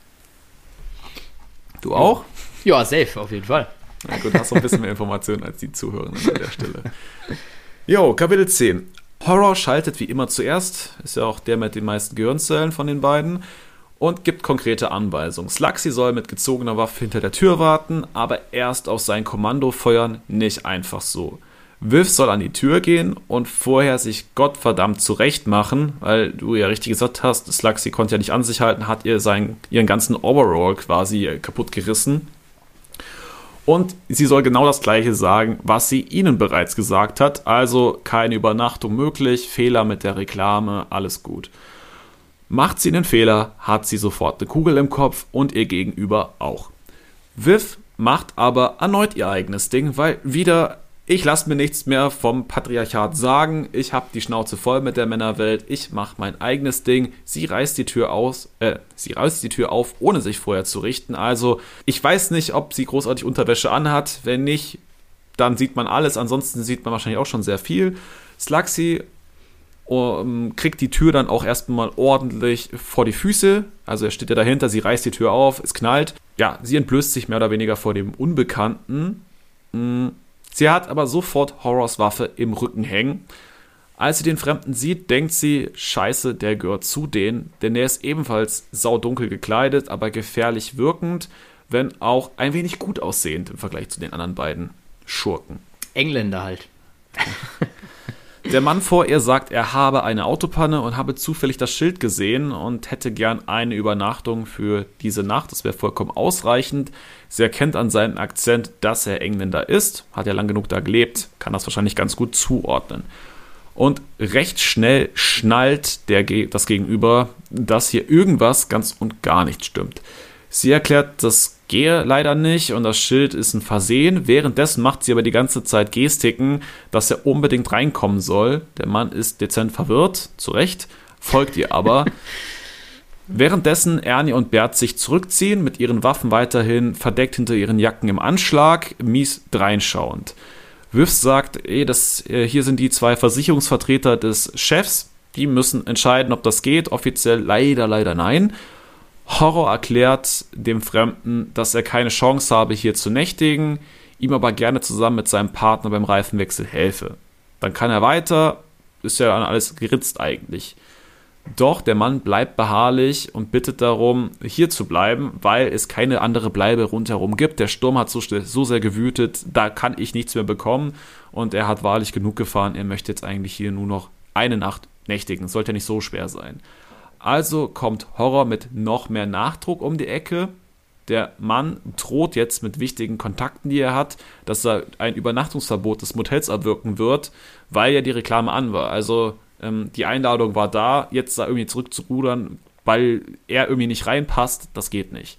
Du auch? Ja, safe, auf jeden Fall. Na gut, hast du ein bisschen mehr Informationen als die Zuhörenden an der Stelle. Jo, Kapitel zehn. Horror schaltet wie immer zuerst, ist ja auch der mit den meisten Gehirnzellen von den beiden, und gibt konkrete Anweisungen. Slaxi soll mit gezogener Waffe hinter der Tür warten, aber erst auf sein Kommando feuern, nicht einfach so. Viv soll an die Tür gehen und vorher sich gottverdammt zurecht machen, weil du ja richtig gesagt hast, Slaxi konnte ja nicht an sich halten, hat ihr seinen, ihren ganzen Overall quasi kaputt gerissen. Und sie soll genau das Gleiche sagen, was sie ihnen bereits gesagt hat, also keine Übernachtung möglich, Fehler mit der Reklame, alles gut. Macht sie einen Fehler, hat sie sofort eine Kugel im Kopf und ihr Gegenüber auch. Viv macht aber erneut ihr eigenes Ding, weil wieder, ich lasse mir nichts mehr vom Patriarchat sagen, ich habe die Schnauze voll mit der Männerwelt, ich mache mein eigenes Ding, sie reißt die Tür aus, äh, sie reißt die Tür auf, ohne sich vorher zu richten, also ich weiß nicht, ob sie großartig Unterwäsche anhat, wenn nicht, dann sieht man alles, ansonsten sieht man wahrscheinlich auch schon sehr viel. Slugsy um, kriegt die Tür dann auch erstmal ordentlich vor die Füße, also er steht ja dahinter, sie reißt die Tür auf, es knallt, ja, sie entblößt sich mehr oder weniger vor dem Unbekannten. Sie hat aber sofort Horrors Waffe im Rücken hängen. Als sie den Fremden sieht, denkt sie, scheiße, der gehört zu denen, denn der ist ebenfalls saudunkel gekleidet, aber gefährlich wirkend, wenn auch ein wenig gut aussehend im Vergleich zu den anderen beiden Schurken. Engländer halt. Der Mann vor ihr sagt, er habe eine Autopanne und habe zufällig das Schild gesehen und hätte gern eine Übernachtung für diese Nacht. Das wäre vollkommen ausreichend. Sie erkennt an seinem Akzent, dass er Engländer ist. Hat ja lang genug da gelebt, kann das wahrscheinlich ganz gut zuordnen. Und recht schnell schnallt der, das Gegenüber, dass hier irgendwas ganz und gar nicht stimmt. Sie erklärt, das gehe leider nicht und das Schild ist ein Versehen. Währenddessen macht sie aber die ganze Zeit Gestiken, dass er unbedingt reinkommen soll. Der Mann ist dezent verwirrt, zu Recht, folgt ihr aber. Währenddessen Ernie und Bert sich zurückziehen, mit ihren Waffen weiterhin verdeckt hinter ihren Jacken im Anschlag, mies dreinschauend. Viv sagt, ey, das, hier sind die zwei Versicherungsvertreter des Chefs, die müssen entscheiden, ob das geht. Offiziell leider, leider nein. Horror erklärt dem Fremden, dass er keine Chance habe, hier zu nächtigen, ihm aber gerne zusammen mit seinem Partner beim Reifenwechsel helfe. Dann kann er weiter, ist ja dann alles geritzt eigentlich. Doch der Mann bleibt beharrlich und bittet darum, hier zu bleiben, weil es keine andere Bleibe rundherum gibt. Der Sturm hat so, so sehr gewütet, da kann ich nichts mehr bekommen und er hat wahrlich genug gefahren. Er möchte jetzt eigentlich hier nur noch eine Nacht nächtigen. Sollte ja nicht so schwer sein. Also kommt Horror mit noch mehr Nachdruck um die Ecke. Der Mann droht jetzt mit wichtigen Kontakten, die er hat, dass er ein Übernachtungsverbot des Motels erwirken wird, weil ja die Reklame an war. Also ähm, die Einladung war da, jetzt da irgendwie zurückzurudern, weil er irgendwie nicht reinpasst, das geht nicht.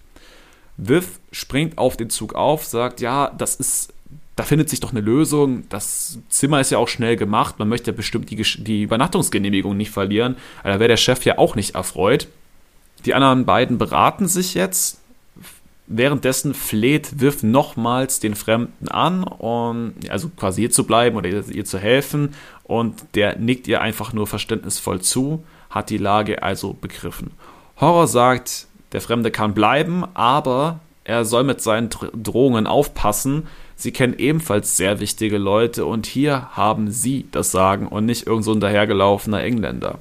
Viv springt auf den Zug auf, sagt, ja, das ist, da findet sich doch eine Lösung, das Zimmer ist ja auch schnell gemacht, man möchte ja bestimmt die, die Übernachtungsgenehmigung nicht verlieren, also da wäre der Chef ja auch nicht erfreut. Die anderen beiden beraten sich jetzt, währenddessen fleht Viv nochmals den Fremden an, um, also quasi hier zu bleiben oder ihr zu helfen, und der nickt ihr einfach nur verständnisvoll zu, hat die Lage also begriffen. Horror sagt, der Fremde kann bleiben, aber er soll mit seinen Drohungen aufpassen. Sie kennen ebenfalls sehr wichtige Leute und hier haben sie das Sagen und nicht irgend so ein dahergelaufener Engländer.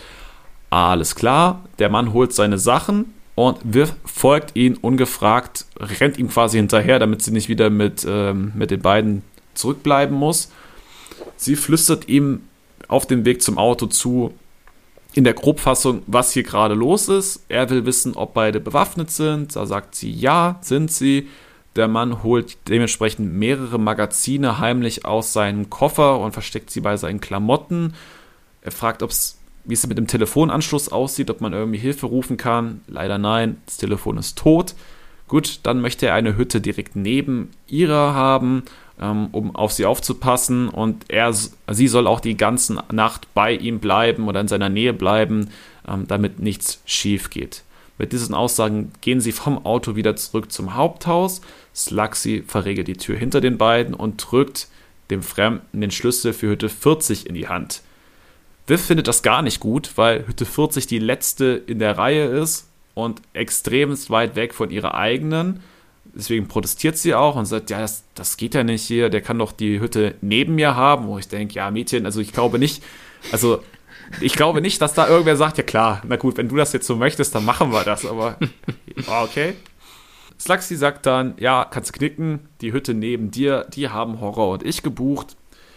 Alles klar, der Mann holt seine Sachen und Viv folgt ihm ungefragt, rennt ihm quasi hinterher, damit sie nicht wieder mit, ähm, mit den beiden zurückbleiben muss. Sie flüstert ihm auf dem Weg zum Auto zu, in der Grobfassung, was hier gerade los ist. Er will wissen, ob beide bewaffnet sind. Da sagt sie, ja, sind sie. Der Mann holt dementsprechend mehrere Magazine heimlich aus seinem Koffer und versteckt sie bei seinen Klamotten. Er fragt, ob's, wie es mit dem Telefonanschluss aussieht, ob man irgendwie Hilfe rufen kann. Leider nein, das Telefon ist tot. Gut, dann möchte er eine Hütte direkt neben ihrer haben, um auf sie aufzupassen, und er, sie soll auch die ganze Nacht bei ihm bleiben oder in seiner Nähe bleiben, damit nichts schief geht. Mit diesen Aussagen gehen sie vom Auto wieder zurück zum Haupthaus. Slugsy verriegelt die Tür hinter den beiden und drückt dem Fremden den Schlüssel für Hütte vierzig in die Hand. Viv findet das gar nicht gut, weil Hütte vierzig die letzte in der Reihe ist und extremst weit weg von ihrer eigenen. Deswegen protestiert sie auch und sagt, ja, das, das geht ja nicht hier, der kann doch die Hütte neben mir haben. Wo ich denke, ja, Mädchen, also ich glaube nicht, also ich glaube nicht, dass da irgendwer sagt, ja klar, na gut, wenn du das jetzt so möchtest, dann machen wir das, aber okay. Slugsy sagt dann, ja, kannst knicken, die Hütte neben dir, die haben Horror und ich gebucht.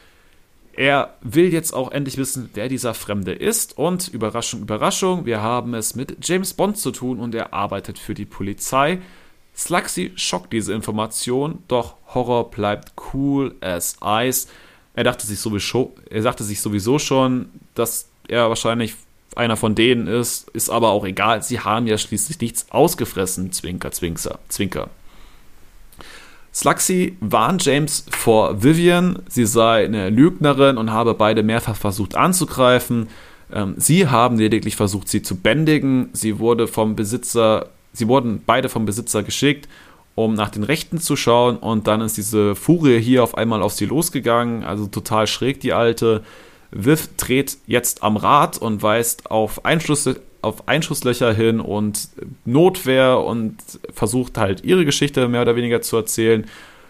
Er will jetzt auch endlich wissen, wer dieser Fremde ist, und Überraschung, Überraschung, wir haben es mit James Bond zu tun und er arbeitet für die Polizei. Slugsy schockt diese Information, doch Horror bleibt cool as ice. Er dachte sich sowieso, er sagte sich sowieso schon, dass er wahrscheinlich einer von denen ist, ist aber auch egal, sie haben ja schließlich nichts ausgefressen, Zwinker, Zwinker, Zwinker. Slugsy warnt James vor Vivian, sie sei eine Lügnerin und habe beide mehrfach versucht anzugreifen. Ähm, sie haben lediglich versucht, sie zu bändigen. Sie wurde vom Besitzer, sie wurden beide vom Besitzer geschickt, um nach den Rechten zu schauen, und dann ist diese Furie hier auf einmal auf sie losgegangen, also total schräg die Alte. Viv dreht jetzt am Rad und weist auf, Einschluss, auf Einschusslöcher hin und Notwehr und versucht halt ihre Geschichte mehr oder weniger zu erzählen.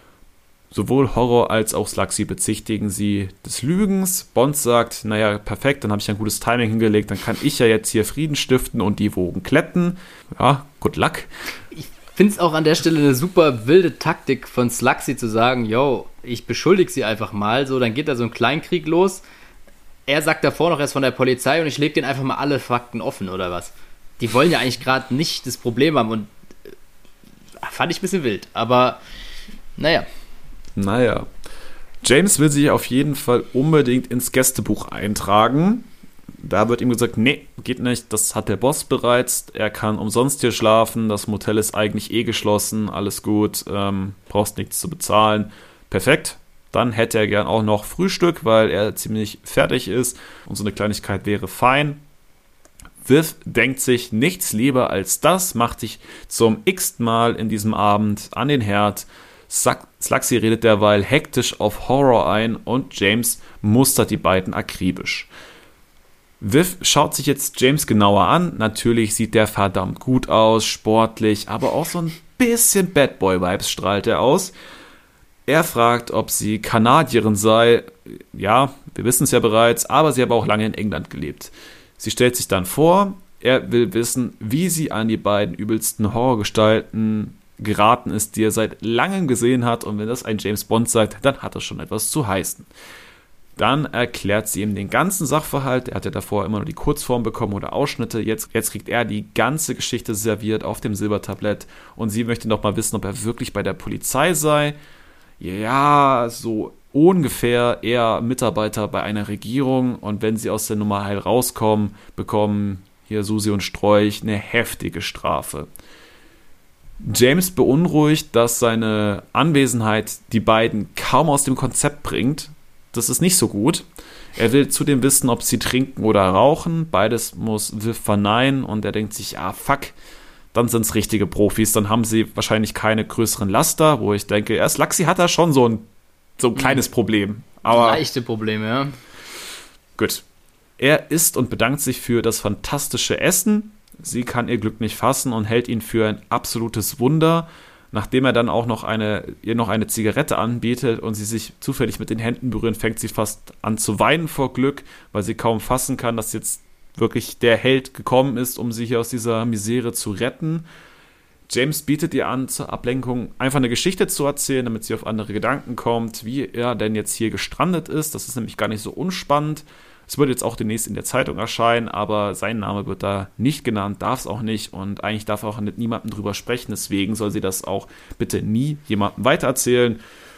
Sowohl Horror als auch Slugsy bezichtigen sie des Lügens. Bond sagt, naja, perfekt, dann habe ich ein gutes Timing hingelegt, dann kann ich ja jetzt hier Frieden stiften und die Wogen glätten. Ja, good luck. Ich finde es auch an der Stelle eine super wilde Taktik von Slugsy zu sagen, yo, ich beschuldige sie einfach mal, so, dann geht da so ein Kleinkrieg los. Er sagt davor noch erst von der Polizei und ich lege denen einfach mal alle Fakten offen, oder was? Die wollen ja eigentlich gerade nicht das Problem haben und äh, fand ich ein bisschen wild, aber naja. Naja. James will sich auf jeden Fall unbedingt ins Gästebuch eintragen. Da wird ihm gesagt, nee, geht nicht, das hat der Boss bereits, er kann umsonst hier schlafen, das Motel ist eigentlich eh geschlossen, alles gut, ähm, brauchst nichts zu bezahlen. Perfekt. Dann hätte er gern auch noch Frühstück, weil er ziemlich fertig ist und so eine Kleinigkeit wäre fein. Viv denkt sich nichts lieber als das, macht sich zum x-ten Mal in diesem Abend an den Herd. Slugsy redet derweil hektisch auf Horror ein und James mustert die beiden akribisch. Viv schaut sich jetzt James genauer an. Natürlich sieht der verdammt gut aus, sportlich, aber auch so ein bisschen Bad Boy-Vibes strahlt er aus. Er fragt, ob sie Kanadierin sei. Ja, wir wissen es ja bereits, aber sie hat auch lange in England gelebt. Sie stellt sich dann vor, er will wissen, wie sie an die beiden übelsten Horrorgestalten geraten ist, die er seit langem gesehen hat. Und wenn das ein James Bond sagt, dann hat das schon etwas zu heißen. Dann erklärt sie ihm den ganzen Sachverhalt. Er hat ja davor immer nur die Kurzform bekommen oder Ausschnitte. Jetzt, jetzt kriegt er die ganze Geschichte serviert auf dem Silbertablett. Und sie möchte noch mal wissen, ob er wirklich bei der Polizei sei. Ja, so ungefähr eher Mitarbeiter bei einer Regierung, und wenn sie aus der Nummer heil rauskommen, bekommen hier Susi und Strolch eine heftige Strafe. James beunruhigt, dass seine Anwesenheit die beiden kaum aus dem Konzept bringt. Das ist nicht so gut. Er will zudem wissen, ob sie trinken oder rauchen. Beides muss Viv verneinen und er denkt sich, ah fuck, dann sind es richtige Profis, dann haben sie wahrscheinlich keine größeren Laster, wo ich denke, erst Slugsy hat da schon so ein, so ein kleines Problem. Aber leichte Probleme, ja. Gut. Er isst und bedankt sich für das fantastische Essen. Sie kann ihr Glück nicht fassen und hält ihn für ein absolutes Wunder, nachdem er dann auch noch eine, ihr noch eine Zigarette anbietet und sie sich zufällig mit den Händen berühren, fängt sie fast an zu weinen vor Glück, weil sie kaum fassen kann, dass jetzt wirklich der Held gekommen ist, um sie hier aus dieser Misere zu retten. James bietet ihr an, zur Ablenkung einfach eine Geschichte zu erzählen, damit sie auf andere Gedanken kommt, wie er denn jetzt hier gestrandet ist. Das ist nämlich gar nicht so unspannend. Es wird jetzt auch demnächst in der Zeitung erscheinen, aber sein Name wird da nicht genannt, darf es auch nicht, und eigentlich darf er auch mit niemandem drüber sprechen. Deswegen soll sie das auch bitte nie jemandem weitererzählen.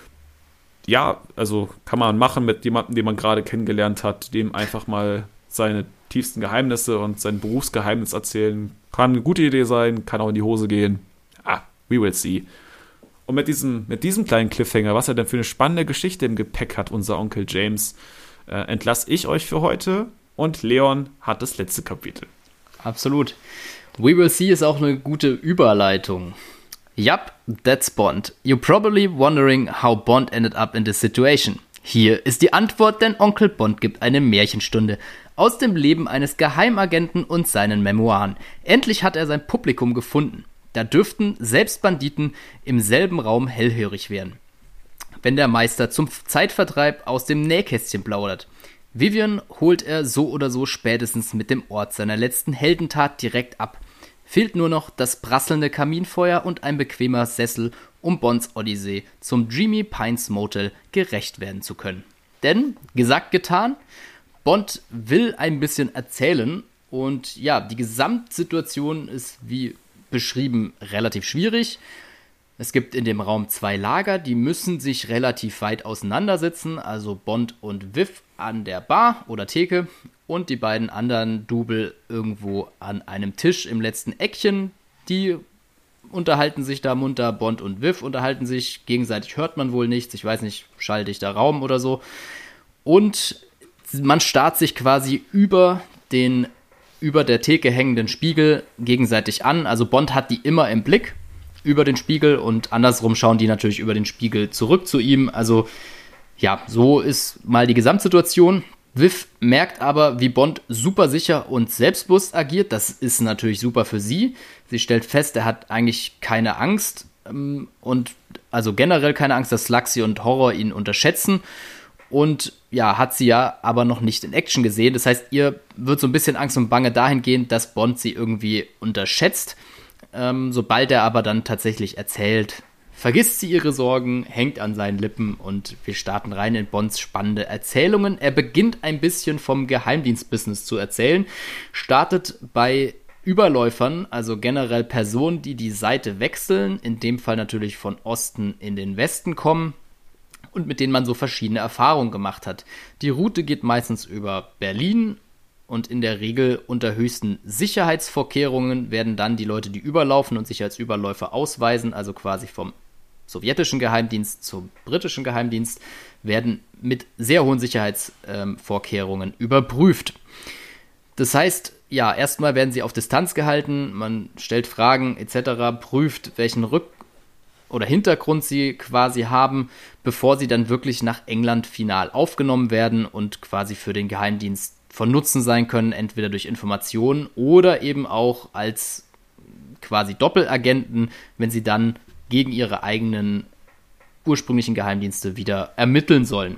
Ja, also kann man machen mit jemandem, den man gerade kennengelernt hat, dem einfach mal seine tiefsten Geheimnisse und sein Berufsgeheimnis erzählen. Kann eine gute Idee sein, kann auch in die Hose gehen. Ah, we will see. Und mit diesem, mit diesem kleinen Cliffhanger, was er denn für eine spannende Geschichte im Gepäck hat, unser Onkel James, äh, entlasse ich euch für heute und Leon hat das letzte Kapitel. Absolut. We will see ist auch eine gute Überleitung. Yup, that's Bond. You're probably wondering how Bond ended up in this situation. Hier ist die Antwort, denn Onkel Bond gibt eine Märchenstunde aus dem Leben eines Geheimagenten und seinen Memoiren. Endlich hat er sein Publikum gefunden. Da dürften selbst Banditen im selben Raum hellhörig werden, wenn der Meister zum Zeitvertreib aus dem Nähkästchen plaudert. Vivian holt er so oder so spätestens mit dem Ort seiner letzten Heldentat direkt ab. Fehlt nur noch das prasselnde Kaminfeuer und ein bequemer Sessel, um Bonds Odyssee zum Dreamy Pines Motel gerecht werden zu können. Denn, gesagt, getan, Bond will ein bisschen erzählen und ja, die Gesamtsituation ist wie beschrieben relativ schwierig. Es gibt in dem Raum zwei Lager, die müssen sich relativ weit auseinandersetzen, also Bond und Viv an der Bar oder Theke und die beiden anderen Double irgendwo an einem Tisch im letzten Eckchen, die unterhalten sich da munter, Bond und Viv unterhalten sich, gegenseitig hört man wohl nichts, ich weiß nicht, schalldichter Raum oder so. Und man starrt sich quasi über den über der Theke hängenden Spiegel gegenseitig an. Also Bond hat die immer im Blick über den Spiegel und andersrum schauen die natürlich über den Spiegel zurück zu ihm. Also ja, so ist mal die Gesamtsituation. Viv merkt aber, wie Bond super sicher und selbstbewusst agiert. Das ist natürlich super für sie. Sie stellt fest, er hat eigentlich keine Angst ähm, und also generell keine Angst, dass Slugsy und Horror ihn unterschätzen. Und ja, hat sie ja aber noch nicht in Action gesehen. Das heißt, ihr wird so ein bisschen Angst und Bange dahingehend, dass Bond sie irgendwie unterschätzt. Ähm, sobald er aber dann tatsächlich erzählt, vergisst sie ihre Sorgen, hängt an seinen Lippen und wir starten rein in Bonds spannende Erzählungen. Er beginnt ein bisschen vom Geheimdienstbusiness zu erzählen, startet bei Überläufern, also generell Personen, die die Seite wechseln, in dem Fall natürlich von Osten in den Westen kommen und mit denen man so verschiedene Erfahrungen gemacht hat. Die Route geht meistens über Berlin und in der Regel unter höchsten Sicherheitsvorkehrungen werden dann die Leute, die überlaufen und sich als Überläufer ausweisen, also quasi vom sowjetischen Geheimdienst zum britischen Geheimdienst, werden mit sehr hohen Sicherheitsvorkehrungen ähm, überprüft. Das heißt, ja, erstmal werden sie auf Distanz gehalten, man stellt Fragen et cetera, prüft, welchen Rück- oder Hintergrund sie quasi haben, bevor sie dann wirklich nach England final aufgenommen werden und quasi für den Geheimdienst von Nutzen sein können, entweder durch Informationen oder eben auch als quasi Doppelagenten, wenn sie dann gegen ihre eigenen ursprünglichen Geheimdienste wieder ermitteln sollen.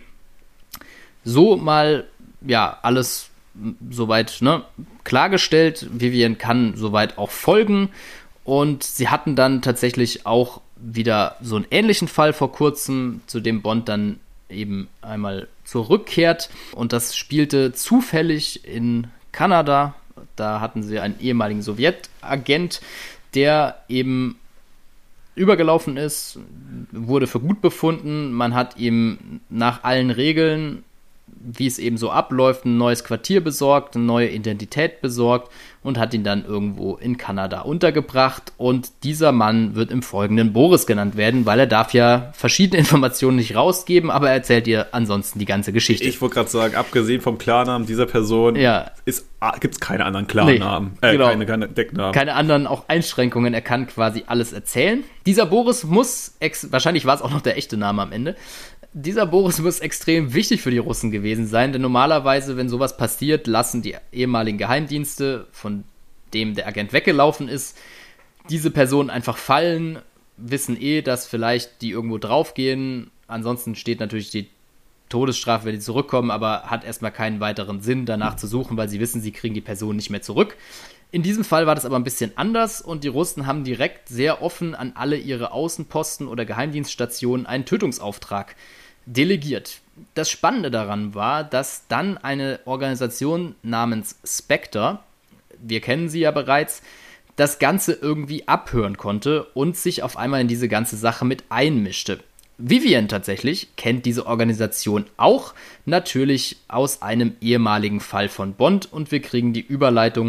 So mal, ja, alles soweit ne, klargestellt. Vivian kann soweit auch folgen und sie hatten dann tatsächlich auch wieder so einen ähnlichen Fall vor kurzem, zu dem Bond dann eben einmal zurückkehrt und das spielte zufällig in Kanada. Da hatten sie einen ehemaligen Sowjetagent, der eben übergelaufen ist, wurde für gut befunden. Man hat ihm nach allen Regeln, wie es eben so abläuft, ein neues Quartier besorgt, eine neue Identität besorgt und hat ihn dann irgendwo in Kanada untergebracht. Und dieser Mann wird im Folgenden Boris genannt werden, weil er darf ja verschiedene Informationen nicht rausgeben, aber er erzählt ihr ansonsten die ganze Geschichte. Ich wollte gerade sagen, abgesehen vom Klarnamen dieser Person ja. gibt es keine anderen Klarnamen, nee, äh, genau. keine, keine Decknamen. Keine anderen auch Einschränkungen, er kann quasi alles erzählen. Dieser Boris muss, ex- wahrscheinlich war es auch noch der echte Name am Ende, Dieser Boris muss extrem wichtig für die Russen gewesen sein, denn normalerweise, wenn sowas passiert, lassen die ehemaligen Geheimdienste, von dem der Agent weggelaufen ist, diese Personen einfach fallen, wissen eh, dass vielleicht die irgendwo draufgehen. Ansonsten steht natürlich die Todesstrafe, wenn die zurückkommen, aber hat erstmal keinen weiteren Sinn, danach zu suchen, weil sie wissen, sie kriegen die Person nicht mehr zurück. In diesem Fall war das aber ein bisschen anders und die Russen haben direkt sehr offen an alle ihre Außenposten oder Geheimdienststationen einen Tötungsauftrag delegiert. Das Spannende daran war, dass dann eine Organisation namens Spectre, wir kennen sie ja bereits, das Ganze irgendwie abhören konnte und sich auf einmal in diese ganze Sache mit einmischte. Vivian tatsächlich kennt diese Organisation auch, natürlich aus einem ehemaligen Fall von Bond und wir kriegen die Überleitung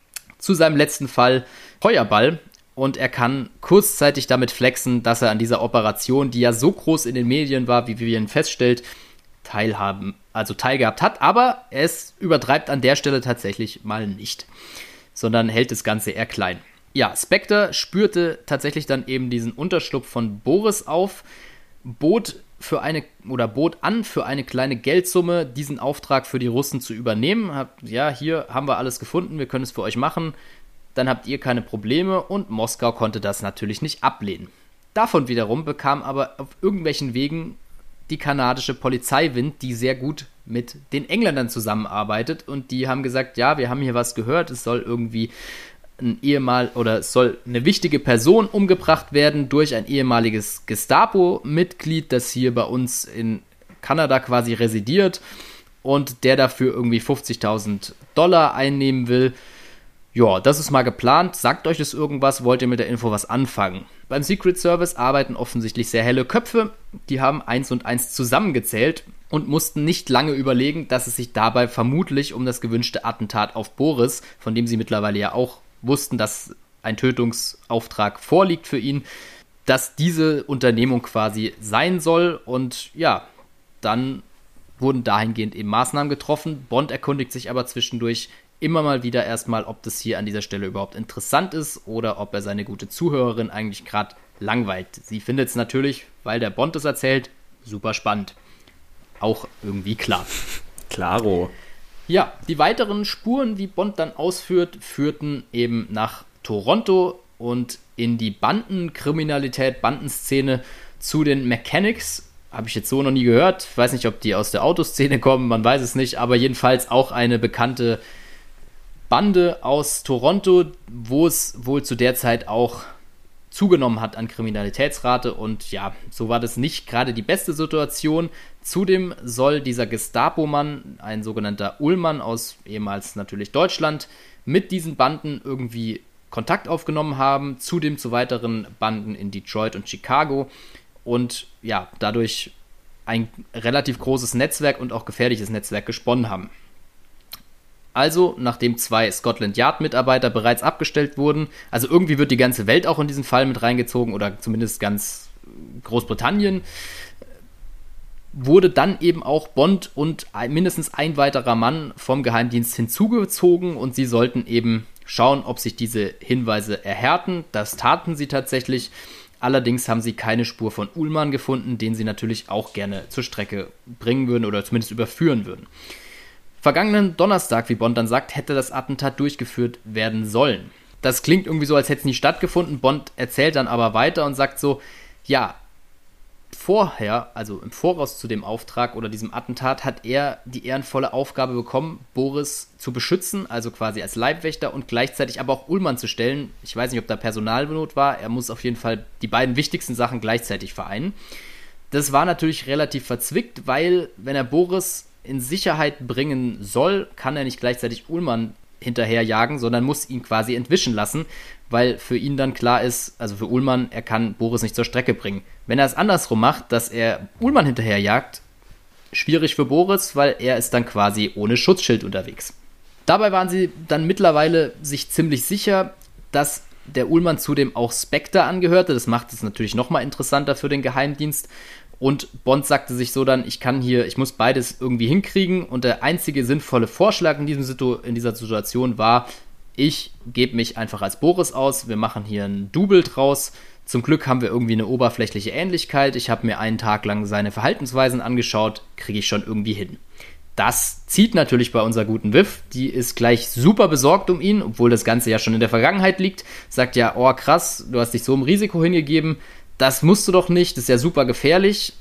zu seinem letzten Fall, Feuerball. Und er kann kurzzeitig damit flexen, dass er an dieser Operation, die ja so groß in den Medien war, wie Vivian feststellt, teilhaben, also teilgehabt hat. Aber es übertreibt an der Stelle tatsächlich mal nicht, sondern hält das Ganze eher klein. Ja, Spectre spürte tatsächlich dann eben diesen Unterschlupf von Boris auf, bot für eine oder bot an, für eine kleine Geldsumme diesen Auftrag für die Russen zu übernehmen. Ja, hier haben wir alles gefunden, wir können es für euch machen. Dann habt ihr keine Probleme und Moskau konnte das natürlich nicht ablehnen. Davon wiederum bekam aber auf irgendwelchen Wegen die kanadische Polizei Wind, die sehr gut mit den Engländern zusammenarbeitet und die haben gesagt, ja, wir haben hier was gehört, es soll irgendwie ein ehemal oder es soll eine wichtige Person umgebracht werden durch ein ehemaliges Gestapo-Mitglied, das hier bei uns in Kanada quasi residiert und der dafür irgendwie fünfzigtausend Dollar einnehmen will. Ja, das ist mal geplant. Sagt euch das irgendwas? Wollt ihr mit der Info was anfangen? Beim Secret Service arbeiten offensichtlich sehr helle Köpfe. Die haben eins und eins zusammengezählt und mussten nicht lange überlegen, dass es sich dabei vermutlich um das gewünschte Attentat auf Boris, von dem sie mittlerweile ja auch wussten, dass ein Tötungsauftrag vorliegt für ihn, dass diese Unternehmung quasi sein soll. Und ja, dann wurden dahingehend eben Maßnahmen getroffen. Bond erkundigt sich aber zwischendurch immer mal wieder erstmal, ob das hier an dieser Stelle überhaupt interessant ist oder ob er seine gute Zuhörerin eigentlich gerade langweilt. Sie findet es natürlich, weil der Bond es erzählt, super spannend. Auch irgendwie klar. Klaro. Ja, die weiteren Spuren, wie Bond dann ausführt, führten eben nach Toronto und in die Bandenkriminalität, Bandenszene zu den Mechanics. Habe ich jetzt so noch nie gehört. Ich weiß nicht, ob die aus der Autoszene kommen, man weiß es nicht. Aber jedenfalls auch eine bekannte Bande aus Toronto, wo es wohl zu der Zeit auch zugenommen hat an Kriminalitätsrate. Und ja, so war das nicht gerade die beste Situation. Zudem soll dieser Gestapo-Mann, ein sogenannter Ullmann aus ehemals natürlich Deutschland, mit diesen Banden irgendwie Kontakt aufgenommen haben, zudem zu weiteren Banden in Detroit und Chicago und ja, dadurch ein relativ großes Netzwerk und auch gefährliches Netzwerk gesponnen haben. Also, nachdem zwei Scotland Yard-Mitarbeiter bereits abgestellt wurden, also irgendwie wird die ganze Welt auch in diesen Fall mit reingezogen oder zumindest ganz Großbritannien, wurde dann eben auch Bond und ein, mindestens ein weiterer Mann vom Geheimdienst hinzugezogen und sie sollten eben schauen, ob sich diese Hinweise erhärten. Das taten sie tatsächlich. Allerdings haben sie keine Spur von Ullmann gefunden, den sie natürlich auch gerne zur Strecke bringen würden oder zumindest überführen würden. Vergangenen Donnerstag, wie Bond dann sagt, hätte das Attentat durchgeführt werden sollen. Das klingt irgendwie so, als hätte es nie stattgefunden. Bond erzählt dann aber weiter und sagt so, ja, vorher, also im Voraus zu dem Auftrag oder diesem Attentat, hat er die ehrenvolle Aufgabe bekommen, Boris zu beschützen, also quasi als Leibwächter und gleichzeitig aber auch Ullmann zu stellen. Ich weiß nicht, ob da Personalnot war, er muss auf jeden Fall die beiden wichtigsten Sachen gleichzeitig vereinen. Das war natürlich relativ verzwickt, weil wenn er Boris in Sicherheit bringen soll, kann er nicht gleichzeitig Ullmann hinterherjagen, sondern muss ihn quasi entwischen lassen, weil für ihn dann klar ist, also für Ullmann, er kann Boris nicht zur Strecke bringen. Wenn er es andersrum macht, dass er Ullmann hinterherjagt, schwierig für Boris, weil er ist dann quasi ohne Schutzschild unterwegs. Dabei waren sie dann mittlerweile sich ziemlich sicher, dass der Ullmann zudem auch Spectre angehörte. Das macht es natürlich nochmal interessanter für den Geheimdienst. Und Bond sagte sich so dann, ich kann hier, ich muss beides irgendwie hinkriegen. Und der einzige sinnvolle Vorschlag in, diesem Situ- in dieser Situation war, ich gebe mich einfach als Boris aus, wir machen hier ein Double draus. Zum Glück haben wir irgendwie eine oberflächliche Ähnlichkeit. Ich habe mir einen Tag lang seine Verhaltensweisen angeschaut, kriege ich schon irgendwie hin. Das zieht natürlich bei unserer guten Viv. Die ist gleich super besorgt um ihn, obwohl das Ganze ja schon in der Vergangenheit liegt. Sagt ja, oh krass, du hast dich so im Risiko hingegeben. Das musst du doch nicht, das ist ja super gefährlich.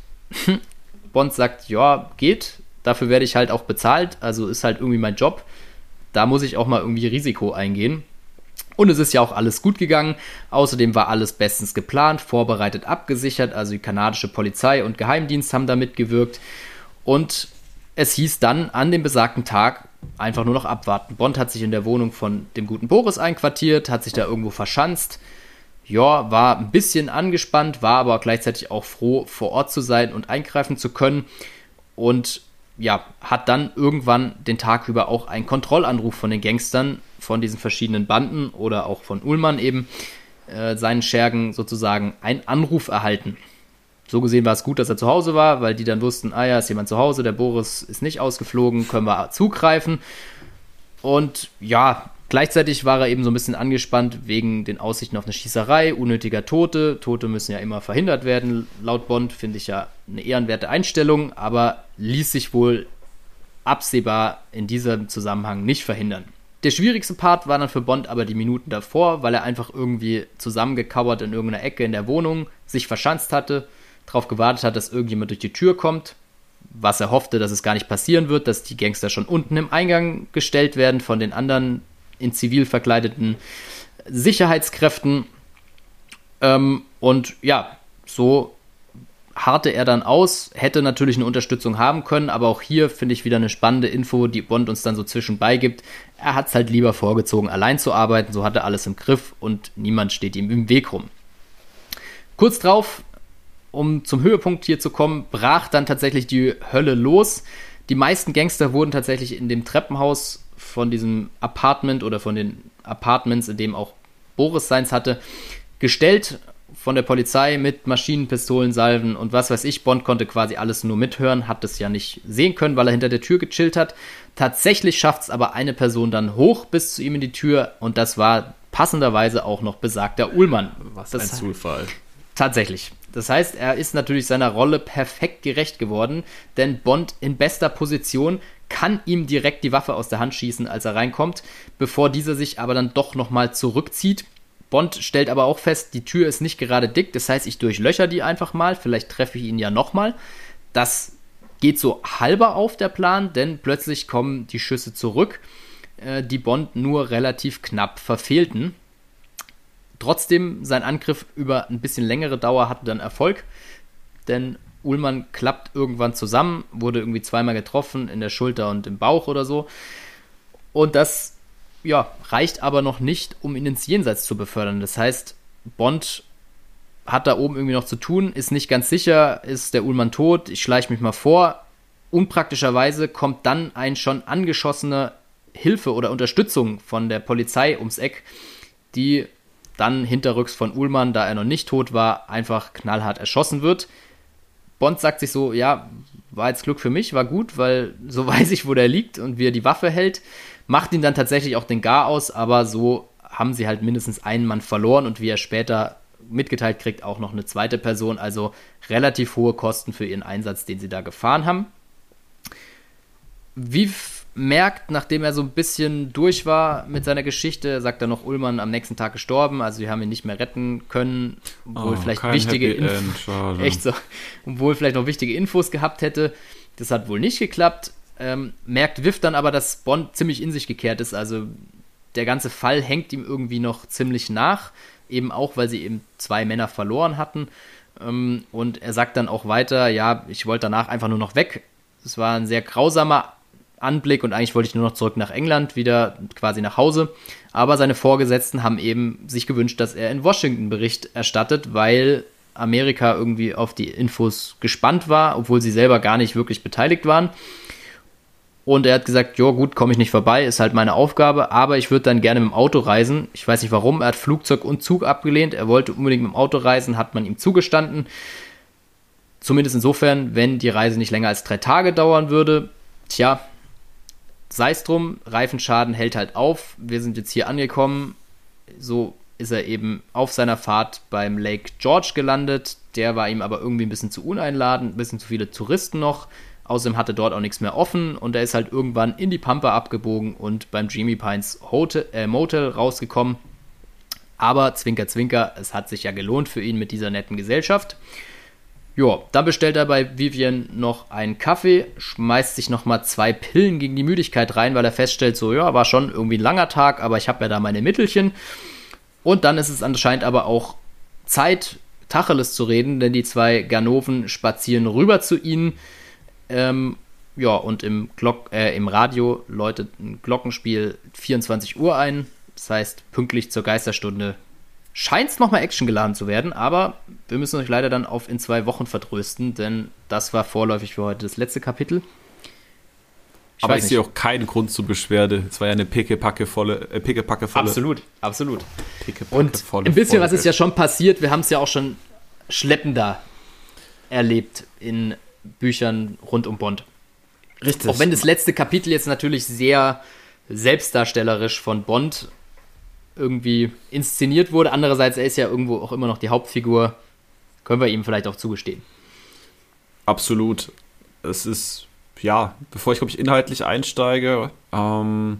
Bond sagt, ja, geht. Dafür werde ich halt auch bezahlt. Also ist halt irgendwie mein Job. Da muss ich auch mal irgendwie Risiko eingehen. Und es ist ja auch alles gut gegangen. Außerdem war alles bestens geplant, vorbereitet, abgesichert. Also die kanadische Polizei und Geheimdienst haben da mitgewirkt. Und es hieß dann an dem besagten Tag einfach nur noch abwarten. Bond hat sich in der Wohnung von dem guten Boris einquartiert, hat sich da irgendwo verschanzt. Ja, war ein bisschen angespannt, war aber gleichzeitig auch froh, vor Ort zu sein und eingreifen zu können. Und ja, hat dann irgendwann den Tag über auch einen Kontrollanruf von den Gangstern, von diesen verschiedenen Banden oder auch von Ullmann eben, äh, seinen Schergen sozusagen einen Anruf erhalten. So gesehen war es gut, dass er zu Hause war, weil die dann wussten, ah ja, ist jemand zu Hause, der Boris ist nicht ausgeflogen, können wir zugreifen. Und ja, gleichzeitig war er eben so ein bisschen angespannt wegen den Aussichten auf eine Schießerei, unnötiger Tote. Tote müssen ja immer verhindert werden, laut Bond, finde ich ja eine ehrenwerte Einstellung, aber ließ sich wohl absehbar in diesem Zusammenhang nicht verhindern. Der schwierigste Part war dann für Bond aber die Minuten davor, weil er einfach irgendwie zusammengekauert in irgendeiner Ecke in der Wohnung sich verschanzt hatte, darauf gewartet hat, dass irgendjemand durch die Tür kommt, was er hoffte, dass es gar nicht passieren wird, dass die Gangster schon unten im Eingang gestellt werden von den anderen in zivil verkleideten Sicherheitskräften. Ähm, und ja, so harrte er dann aus, hätte natürlich eine Unterstützung haben können, aber auch hier finde ich wieder eine spannende Info, die Bond uns dann so zwischenbei gibt. Er hat es halt lieber vorgezogen, allein zu arbeiten, so hat er alles im Griff und niemand steht ihm im Weg rum. Kurz drauf, um zum Höhepunkt hier zu kommen, brach dann tatsächlich die Hölle los. Die meisten Gangster wurden tatsächlich in dem Treppenhaus von diesem Apartment oder von den Apartments, in dem auch Boris seins hatte, gestellt von der Polizei mit Maschinenpistolen, Salven und was weiß ich. Bond konnte quasi alles nur mithören, hat es ja nicht sehen können, weil er hinter der Tür gechillt hat. Tatsächlich schafft es aber eine Person dann hoch bis zu ihm in die Tür und das war passenderweise auch noch besagter Ullmann. Was das ein Zufall. Tatsächlich. Das heißt, er ist natürlich seiner Rolle perfekt gerecht geworden, denn Bond in bester Position kann ihm direkt die Waffe aus der Hand schießen, als er reinkommt, bevor dieser sich aber dann doch nochmal zurückzieht. Bond stellt aber auch fest, die Tür ist nicht gerade dick, das heißt, ich durchlöcher die einfach mal, vielleicht treffe ich ihn ja nochmal. Das geht so halber auf, der Plan, denn plötzlich kommen die Schüsse zurück, äh, die Bond nur relativ knapp verfehlten. Trotzdem, sein Angriff über ein bisschen längere Dauer hatte dann Erfolg, denn Ullmann klappt irgendwann zusammen, wurde irgendwie zweimal getroffen, in der Schulter und im Bauch oder so. Und das ja, reicht aber noch nicht, um ihn ins Jenseits zu befördern. Das heißt, Bond hat da oben irgendwie noch zu tun, ist nicht ganz sicher, ist der Ullmann tot, ich schleiche mich mal vor. Unpraktischerweise kommt dann ein schon angeschossener Hilfe oder Unterstützung von der Polizei ums Eck, die dann hinterrücks von Ullmann, da er noch nicht tot war, einfach knallhart erschossen wird. Bond sagt sich so, ja, war jetzt Glück für mich, war gut, weil so weiß ich, wo der liegt und wie er die Waffe hält. Macht ihn dann tatsächlich auch den Gar aus, aber so haben sie halt mindestens einen Mann verloren und wie er später mitgeteilt kriegt, auch noch eine zweite Person. Also relativ hohe Kosten für ihren Einsatz, den sie da gefahren haben. Wie merkt, nachdem er so ein bisschen durch war mit seiner Geschichte, sagt er noch, Ullmann am nächsten Tag gestorben, also wir haben ihn nicht mehr retten können, obwohl oh, vielleicht wichtige Infos, echt so, obwohl vielleicht noch wichtige Infos gehabt hätte. Das hat wohl nicht geklappt. Ähm, merkt Viv dann aber, dass Bond ziemlich in sich gekehrt ist, also der ganze Fall hängt ihm irgendwie noch ziemlich nach, eben auch, weil sie eben zwei Männer verloren hatten. Ähm, und er sagt dann auch weiter, ja, ich wollte danach einfach nur noch weg. Es war ein sehr grausamer Anblick und eigentlich wollte ich nur noch zurück nach England, wieder quasi nach Hause. Aber seine Vorgesetzten haben eben sich gewünscht, dass er in Washington Bericht erstattet, weil Amerika irgendwie auf die Infos gespannt war, obwohl sie selber gar nicht wirklich beteiligt waren. Und er hat gesagt, jo gut, komme ich nicht vorbei, ist halt meine Aufgabe, aber ich würde dann gerne mit dem Auto reisen. Ich weiß nicht warum, er hat Flugzeug und Zug abgelehnt, er wollte unbedingt mit dem Auto reisen, hat man ihm zugestanden. Zumindest insofern, wenn die Reise nicht länger als drei Tage dauern würde. Tja, sei es drum, Reifenschaden hält halt auf. Wir sind jetzt hier angekommen. So ist er eben auf seiner Fahrt beim Lake George gelandet. Der war ihm aber irgendwie ein bisschen zu uneinladend, ein bisschen zu viele Touristen noch. Außerdem hatte dort auch nichts mehr offen und er ist halt irgendwann in die Pampa abgebogen und beim Jimmy Pines Hotel, äh, Motel rausgekommen. Aber Zwinker, Zwinker, es hat sich ja gelohnt für ihn mit dieser netten Gesellschaft. Ja, dann bestellt er bei Vivian noch einen Kaffee, schmeißt sich nochmal zwei Pillen gegen die Müdigkeit rein, weil er feststellt, so ja, war schon irgendwie ein langer Tag, aber ich habe ja da meine Mittelchen. Und dann ist es anscheinend aber auch Zeit, Tacheles zu reden, denn die zwei Ganoven spazieren rüber zu ihnen. Ähm, ja, und im, Glock, äh, im Radio läutet ein Glockenspiel vierundzwanzig Uhr ein. Das heißt, pünktlich zur Geisterstunde scheint es nochmal actiongeladen zu werden, aber wir müssen euch leider dann auf in zwei Wochen vertrösten, denn das war vorläufig für heute das letzte Kapitel. Ich aber ich sehe auch keinen Grund zur Beschwerde. Es war ja eine pickepackevolle, äh, pickepackevolle. Absolut, absolut. Pickepackevolle Und ein bisschen Folge. Was ist ja schon passiert. Wir haben es ja auch schon schleppender erlebt in Büchern rund um Bond. Richtig. Auch wenn das letzte Kapitel jetzt natürlich sehr selbstdarstellerisch von Bond irgendwie inszeniert wurde. Andererseits, er ist ja irgendwo auch immer noch die Hauptfigur. Können wir ihm vielleicht auch zugestehen. Absolut. Es ist, ja, bevor ich, glaube ich, inhaltlich einsteige, ähm,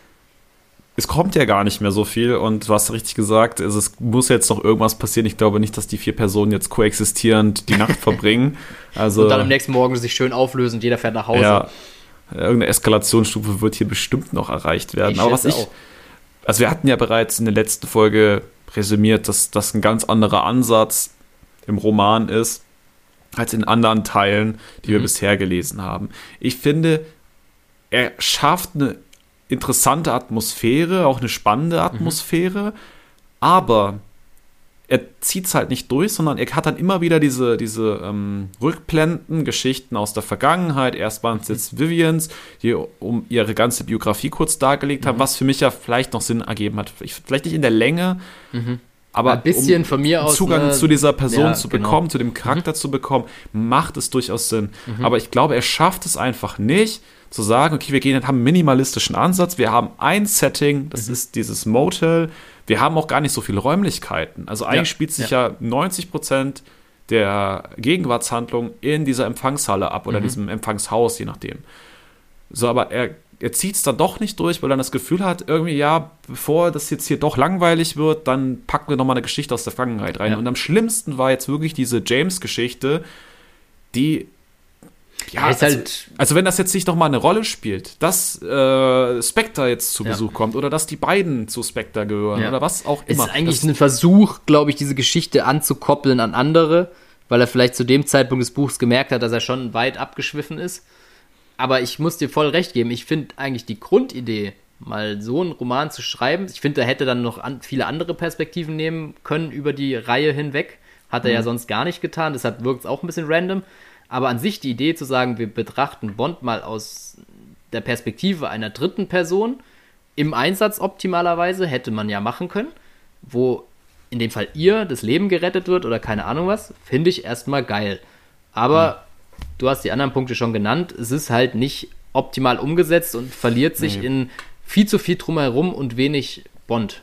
es kommt ja gar nicht mehr so viel und du hast richtig gesagt, also es muss jetzt noch irgendwas passieren. Ich glaube nicht, dass die vier Personen jetzt koexistierend die Nacht verbringen. Also, und dann am nächsten Morgen sich schön auflösen und jeder fährt nach Hause. Ja, irgendeine Eskalationsstufe wird hier bestimmt noch erreicht werden. Ich Aber was ich, auch. also wir hatten ja bereits in der letzten Folge resümiert, dass das ein ganz anderer Ansatz im Roman ist, als in anderen Teilen, die wir Mhm. bisher gelesen haben. Ich finde, er schafft eine interessante Atmosphäre, auch eine spannende Atmosphäre, mhm. aber er zieht es halt nicht durch, sondern er hat dann immer wieder diese, diese ähm, Rückblenden, Geschichten aus der Vergangenheit. Erst waren es jetzt Vivians, die um ihre ganze Biografie kurz dargelegt haben, Mhm. was für mich ja vielleicht noch Sinn ergeben hat. Vielleicht nicht in der Länge, Mhm. aber Ein bisschen um von mir aus, Zugang ne, zu dieser Person ja, zu genau. bekommen, zu dem Charakter zu bekommen, macht es durchaus Sinn. Aber ich glaube, er schafft es einfach nicht, zu sagen, okay, wir gehen, haben einen minimalistischen Ansatz, wir haben ein Setting, das ist dieses Motel, wir haben auch gar nicht so viele Räumlichkeiten. Also eigentlich Ja, spielt sich ja, neunzig Prozent der Gegenwartshandlung in dieser Empfangshalle ab oder diesem Empfangshaus, je nachdem. So, aber er, er zieht es dann doch nicht durch, weil er das Gefühl hat, irgendwie, ja, bevor das jetzt hier doch langweilig wird, dann packen wir nochmal eine Geschichte aus der Vergangenheit rein. Ja. Und am schlimmsten war jetzt wirklich diese James-Geschichte, die ja, ist also, halt- also wenn das jetzt nicht nochmal eine Rolle spielt, dass äh, Spectre jetzt zu Ja. Besuch kommt oder dass die beiden zu Spectre gehören Ja. oder was auch Es immer. ist eigentlich das, ein Versuch, glaube ich, diese Geschichte anzukoppeln an andere, weil er vielleicht zu dem Zeitpunkt des Buchs gemerkt hat, dass er schon weit abgeschwiffen ist. Aber ich muss dir voll recht geben, ich finde eigentlich die Grundidee, mal so einen Roman zu schreiben, ich finde, er hätte dann noch an, viele andere Perspektiven nehmen können über die Reihe hinweg. Hat er ja sonst gar nicht getan, deshalb wirkt es auch ein bisschen random. Aber an sich die Idee zu sagen, wir betrachten Bond mal aus der Perspektive einer dritten Person, im Einsatz optimalerweise, hätte man ja machen können, wo in dem Fall ihr das Leben gerettet wird oder keine Ahnung was, finde ich erstmal geil. Aber du hast die anderen Punkte schon genannt, es ist halt nicht optimal umgesetzt und verliert sich Nee. in viel zu viel drumherum und wenig Bond.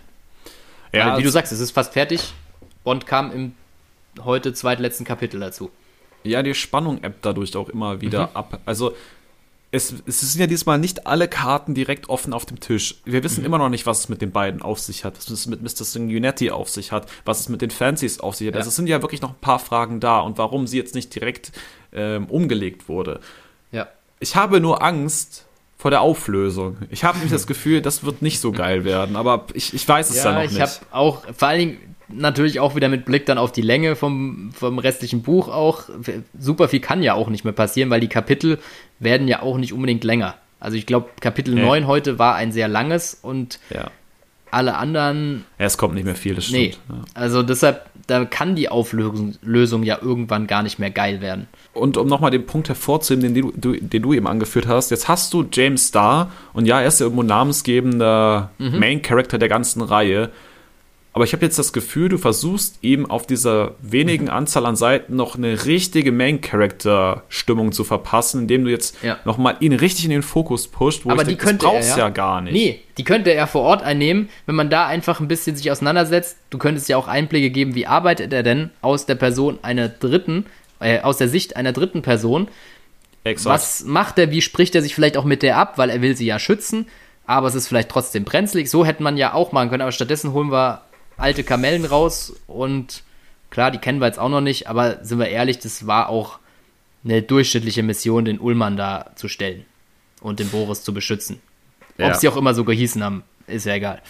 ja, Weil, wie du es- sagst, es ist fast fertig. Bond kam im heute zweitletzten Kapitel dazu. Ja, die Spannung ebbt dadurch auch immer wieder Mhm. ab. Also es, es sind ja diesmal nicht alle Karten direkt offen auf dem Tisch. Wir wissen Mhm. immer noch nicht, was es mit den beiden auf sich hat, was es mit Mister Sanguinetti auf sich hat, was es mit den Fancies auf sich hat. Ja. Also es sind ja wirklich noch ein paar Fragen da und warum sie jetzt nicht direkt ähm, umgelegt wurde. Ja. Ich habe nur Angst vor der Auflösung. Ich habe nämlich das Gefühl, das wird nicht so geil werden, aber ich, ich weiß es ja, Ja, noch ich nicht. habe auch, vor allen Dingen natürlich auch wieder mit Blick dann auf die Länge vom, vom restlichen Buch auch, super viel kann ja auch nicht mehr passieren, weil die Kapitel werden ja auch nicht unbedingt länger. Also ich glaube, Kapitel Nee. neun heute war ein sehr langes und ja. alle anderen, ja, es kommt nicht mehr viel, das nee. stimmt. Ja. Also deshalb, da kann die Auflösung Lösung ja irgendwann gar nicht mehr geil werden. Und um nochmal den Punkt hervorzuheben, den du, du, den du eben angeführt hast, jetzt hast du James Starr und ja, er ist ja irgendwo namensgebender Mhm. Main Character der ganzen Reihe. Aber ich habe jetzt das Gefühl, du versuchst ihm auf dieser wenigen Anzahl an Seiten noch eine richtige Main-Character-Stimmung zu verpassen, indem du jetzt Ja. nochmal ihn richtig in den Fokus pusht, wo Aber ich die denke, das könnte er, brauchst ja. ja gar nicht. Nee, die könnte er vor Ort einnehmen, wenn man da einfach ein bisschen sich auseinandersetzt. Du könntest ja auch Einblicke geben, wie arbeitet er denn aus der Person einer dritten, äh, aus der Sicht einer dritten Person. Exakt. Was macht er, wie spricht er sich vielleicht auch mit der ab, weil er will sie ja schützen, aber es ist vielleicht trotzdem brenzlig. So hätte man ja auch machen können, aber stattdessen holen wir alte Kamellen raus und klar, die kennen wir jetzt auch noch nicht, aber sind wir ehrlich, das war auch eine durchschnittliche Mission, den Ullmann da zu stellen und den Boris zu beschützen. Ja. Ob sie auch immer so gehießen haben, ist ja egal.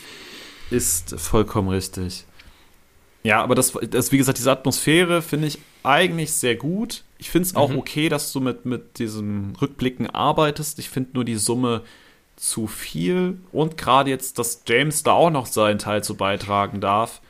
Ist vollkommen richtig. Ja, aber das, das wie gesagt, diese Atmosphäre finde ich eigentlich sehr gut. Ich finde es auch Mhm. okay, dass du mit, mit diesem Rückblicken arbeitest. Ich finde nur die Summe zu viel. Und gerade jetzt, dass James da auch noch seinen Teil zu beitragen darf.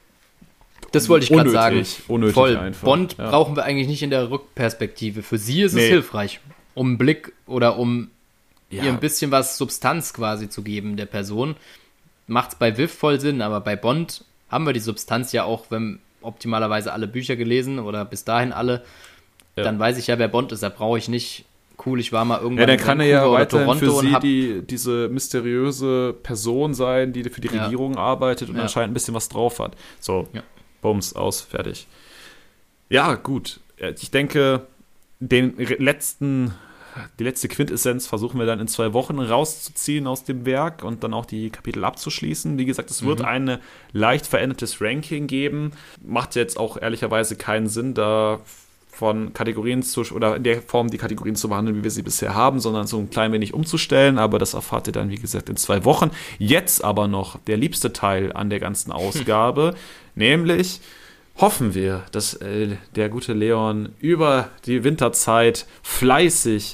Das wollte ich gerade sagen. Unnötig, unnötig Voll. einfach. Bond Ja. brauchen wir eigentlich nicht in der Rückperspektive. Für sie ist es Nee. hilfreich, um einen Blick oder um Ja. ihr ein bisschen was Substanz quasi zu geben der Person. Macht's bei Viv voll Sinn, aber bei Bond haben wir die Substanz ja auch, wenn optimalerweise alle Bücher gelesen oder bis dahin alle, Ja. dann weiß ich ja, wer Bond ist. Da brauche ich nicht, cool, ich war mal irgendwann Ja, dann in kann er ja Vancouver oder weiterhin Toronto für und sie hab, die, diese mysteriöse Person sein, die für die Ja. Regierung arbeitet und Ja. anscheinend ein bisschen was drauf hat. So, Ja. Bums, aus, fertig. Ja, gut. Ich denke, den letzten, die letzte Quintessenz versuchen wir dann in zwei Wochen rauszuziehen aus dem Werk und dann auch die Kapitel abzuschließen. Wie gesagt, es wird Mhm. ein leicht verändertes Ranking geben. Macht jetzt auch ehrlicherweise keinen Sinn, da von Kategorien zu, oder in der Form die Kategorien zu behandeln, wie wir sie bisher haben, sondern so ein klein wenig umzustellen, aber das erfahrt ihr dann, wie gesagt, in zwei Wochen. Jetzt aber noch der liebste Teil an der ganzen Ausgabe, nämlich hoffen wir, dass äh, der gute Leon über die Winterzeit fleißig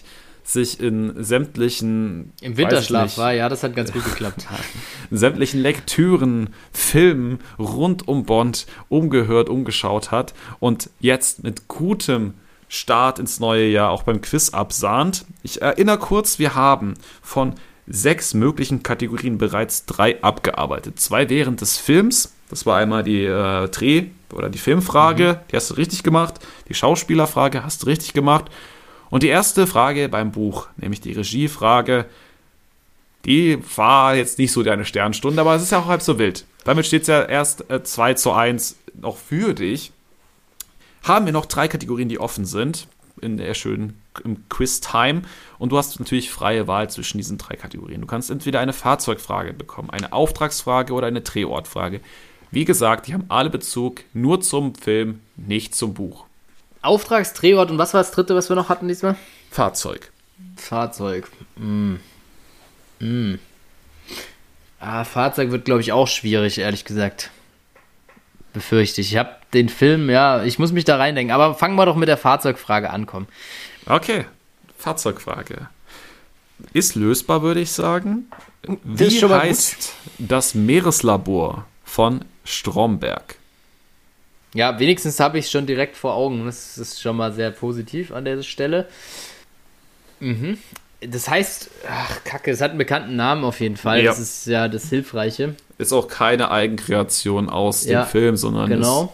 sich in sämtlichen... Im Winterschlaf war, ja, das hat ganz gut geklappt. In sämtlichen Lektüren, Filmen rund um Bond umgehört, umgeschaut hat und jetzt mit gutem Start ins neue Jahr auch beim Quiz absahnt. Ich erinnere kurz, wir haben von sechs möglichen Kategorien bereits drei abgearbeitet. Zwei während des Films, das war einmal die äh, Dreh- oder die Filmfrage, mhm. die hast du richtig gemacht. Die Schauspielerfrage hast du richtig gemacht. Und die erste Frage beim Buch, nämlich die Regiefrage, die war jetzt nicht so deine Sternstunde, aber es ist ja auch halb so wild. Damit steht es ja erst äh, zwei zu eins noch für dich. Haben wir noch drei Kategorien, die offen sind, in der schönen im Quiz-Time. Und du hast natürlich freie Wahl zwischen diesen drei Kategorien. Du kannst entweder eine Fahrzeugfrage bekommen, eine Auftragsfrage oder eine Drehortfrage. Wie gesagt, die haben alle Bezug nur zum Film, nicht zum Buch. Auftrags-, Drehort und was war das dritte, was wir noch hatten diesmal? Fahrzeug. Fahrzeug. Mm. Mm. Ah, Fahrzeug wird, glaube ich, auch schwierig, ehrlich gesagt. Befürchte ich. Ich habe den Film, ja, ich muss mich da reindenken. Aber fangen wir doch mit der Fahrzeugfrage an, komm. Okay, Fahrzeugfrage. Ist lösbar, würde ich sagen. Das Wie heißt gut. das Meereslabor von Stromberg? Ja, wenigstens habe ich es schon direkt vor Augen. Das ist schon mal sehr positiv an der Stelle. Mhm. Das heißt, ach Kacke, es hat einen bekannten Namen auf jeden Fall. Ja. Das ist ja das Hilfreiche. Ist auch keine Eigenkreation aus ja, dem Film, sondern genau.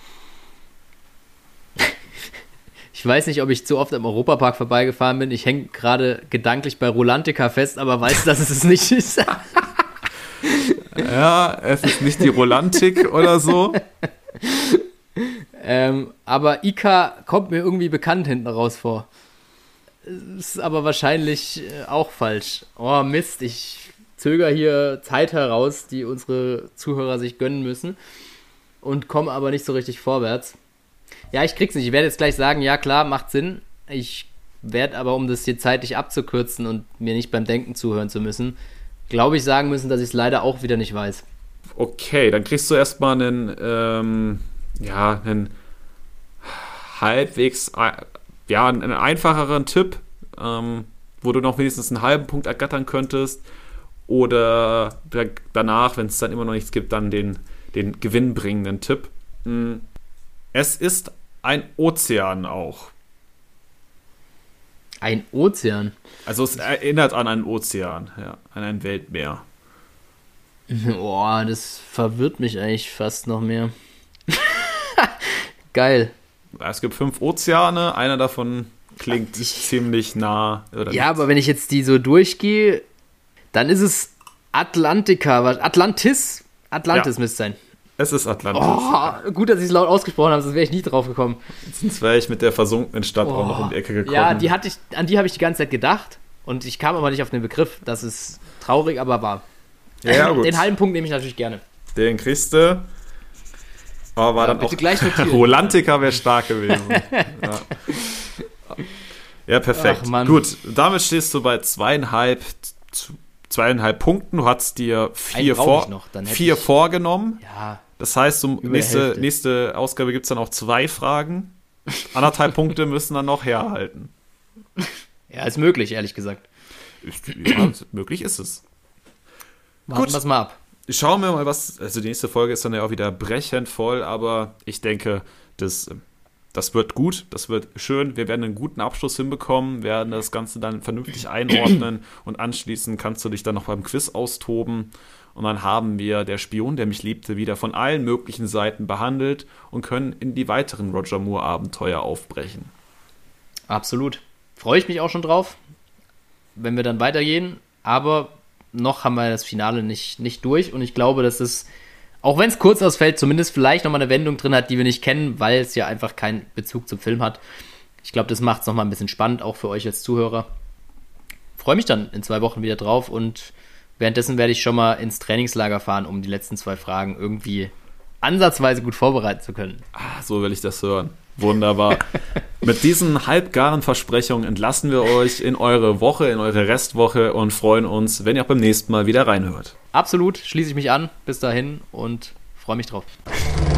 Ich weiß nicht, ob ich zu oft am Europapark vorbeigefahren bin. Ich hänge gerade gedanklich bei Rolantica fest, aber weiß, dass es es nicht ist. Ja, es ist nicht die Rolantik oder so. ähm, aber Ika kommt mir irgendwie bekannt hinten raus vor. Ist aber wahrscheinlich auch falsch. Oh Mist, ich zögere hier Zeit heraus, die unsere Zuhörer sich gönnen müssen und komme aber nicht so richtig vorwärts. Ja, ich krieg's nicht. Ich werde jetzt gleich sagen, ja klar, macht Sinn. Ich werde aber, um das hier zeitlich abzukürzen und mir nicht beim Denken zuhören zu müssen, glaube ich sagen müssen, dass ich es leider auch wieder nicht weiß. Okay, dann kriegst du erstmal einen, ähm, ja, einen halbwegs, ja, einen einfacheren Tipp, ähm, wo du noch wenigstens einen halben Punkt ergattern könntest. Oder danach, wenn es dann immer noch nichts gibt, dann den, den gewinnbringenden Tipp. Es ist ein Ozean auch. Ein Ozean? Also es erinnert an einen Ozean, ja, an ein Weltmeer. Boah, das verwirrt mich eigentlich fast noch mehr. Geil. Es gibt fünf Ozeane, einer davon klingt ich, ziemlich nah. Oder ja, nicht? Aber wenn ich jetzt die so durchgehe, dann ist es Atlantica. Atlantis? Atlantis ja. müsste es sein. Es ist Atlantis. Oh, gut, dass ich es laut ausgesprochen habe, sonst wäre ich nie drauf gekommen. Sonst wäre ich mit der versunkenen Stadt oh. auch noch um die Ecke gekommen. Ja, die hatte ich, an die habe ich die ganze Zeit gedacht und ich kam aber nicht auf den Begriff. Das ist traurig, aber wahr. Ja, gut. Den halben Punkt nehme ich natürlich gerne. Den kriegst du. Aber war ja, dann auch gleich Rolantica wäre stark gewesen. ja. ja, perfekt. Ach, gut, damit stehst du bei zweieinhalb, zweieinhalb Punkten. Du hast dir vier, vor, noch, vier ich... vorgenommen. Ja. Das heißt, um nächste, nächste Ausgabe gibt es dann auch zwei Fragen. Anderthalb Punkte müssen dann noch herhalten. Ja, ist möglich, ehrlich gesagt. Ja, möglich ist es. Warten wir es mal ab. Schauen wir mal, was. Also, die nächste Folge ist dann ja auch wieder brechend voll, aber ich denke, das, das wird gut, das wird schön. Wir werden einen guten Abschluss hinbekommen, werden das Ganze dann vernünftig einordnen und anschließend kannst du dich dann noch beim Quiz austoben. Und dann haben wir Der Spion, der mich liebte, wieder von allen möglichen Seiten behandelt und können in die weiteren Roger Moore-Abenteuer aufbrechen. Absolut. Freue ich mich auch schon drauf, wenn wir dann weitergehen. Aber noch haben wir das Finale nicht, nicht durch. Und ich glaube, dass es, auch wenn es kurz ausfällt, zumindest vielleicht nochmal eine Wendung drin hat, die wir nicht kennen, weil es ja einfach keinen Bezug zum Film hat. Ich glaube, das macht es nochmal ein bisschen spannend, auch für euch als Zuhörer. Freue mich dann in zwei Wochen wieder drauf und währenddessen werde ich schon mal ins Trainingslager fahren, um die letzten zwei Fragen irgendwie ansatzweise gut vorbereiten zu können. Ah, so will ich das hören. Wunderbar. Mit diesen halbgaren Versprechungen entlassen wir euch in eure Woche, in eure Restwoche und freuen uns, wenn ihr auch beim nächsten Mal wieder reinhört. Absolut, schließe ich mich an. Bis dahin und freue mich drauf.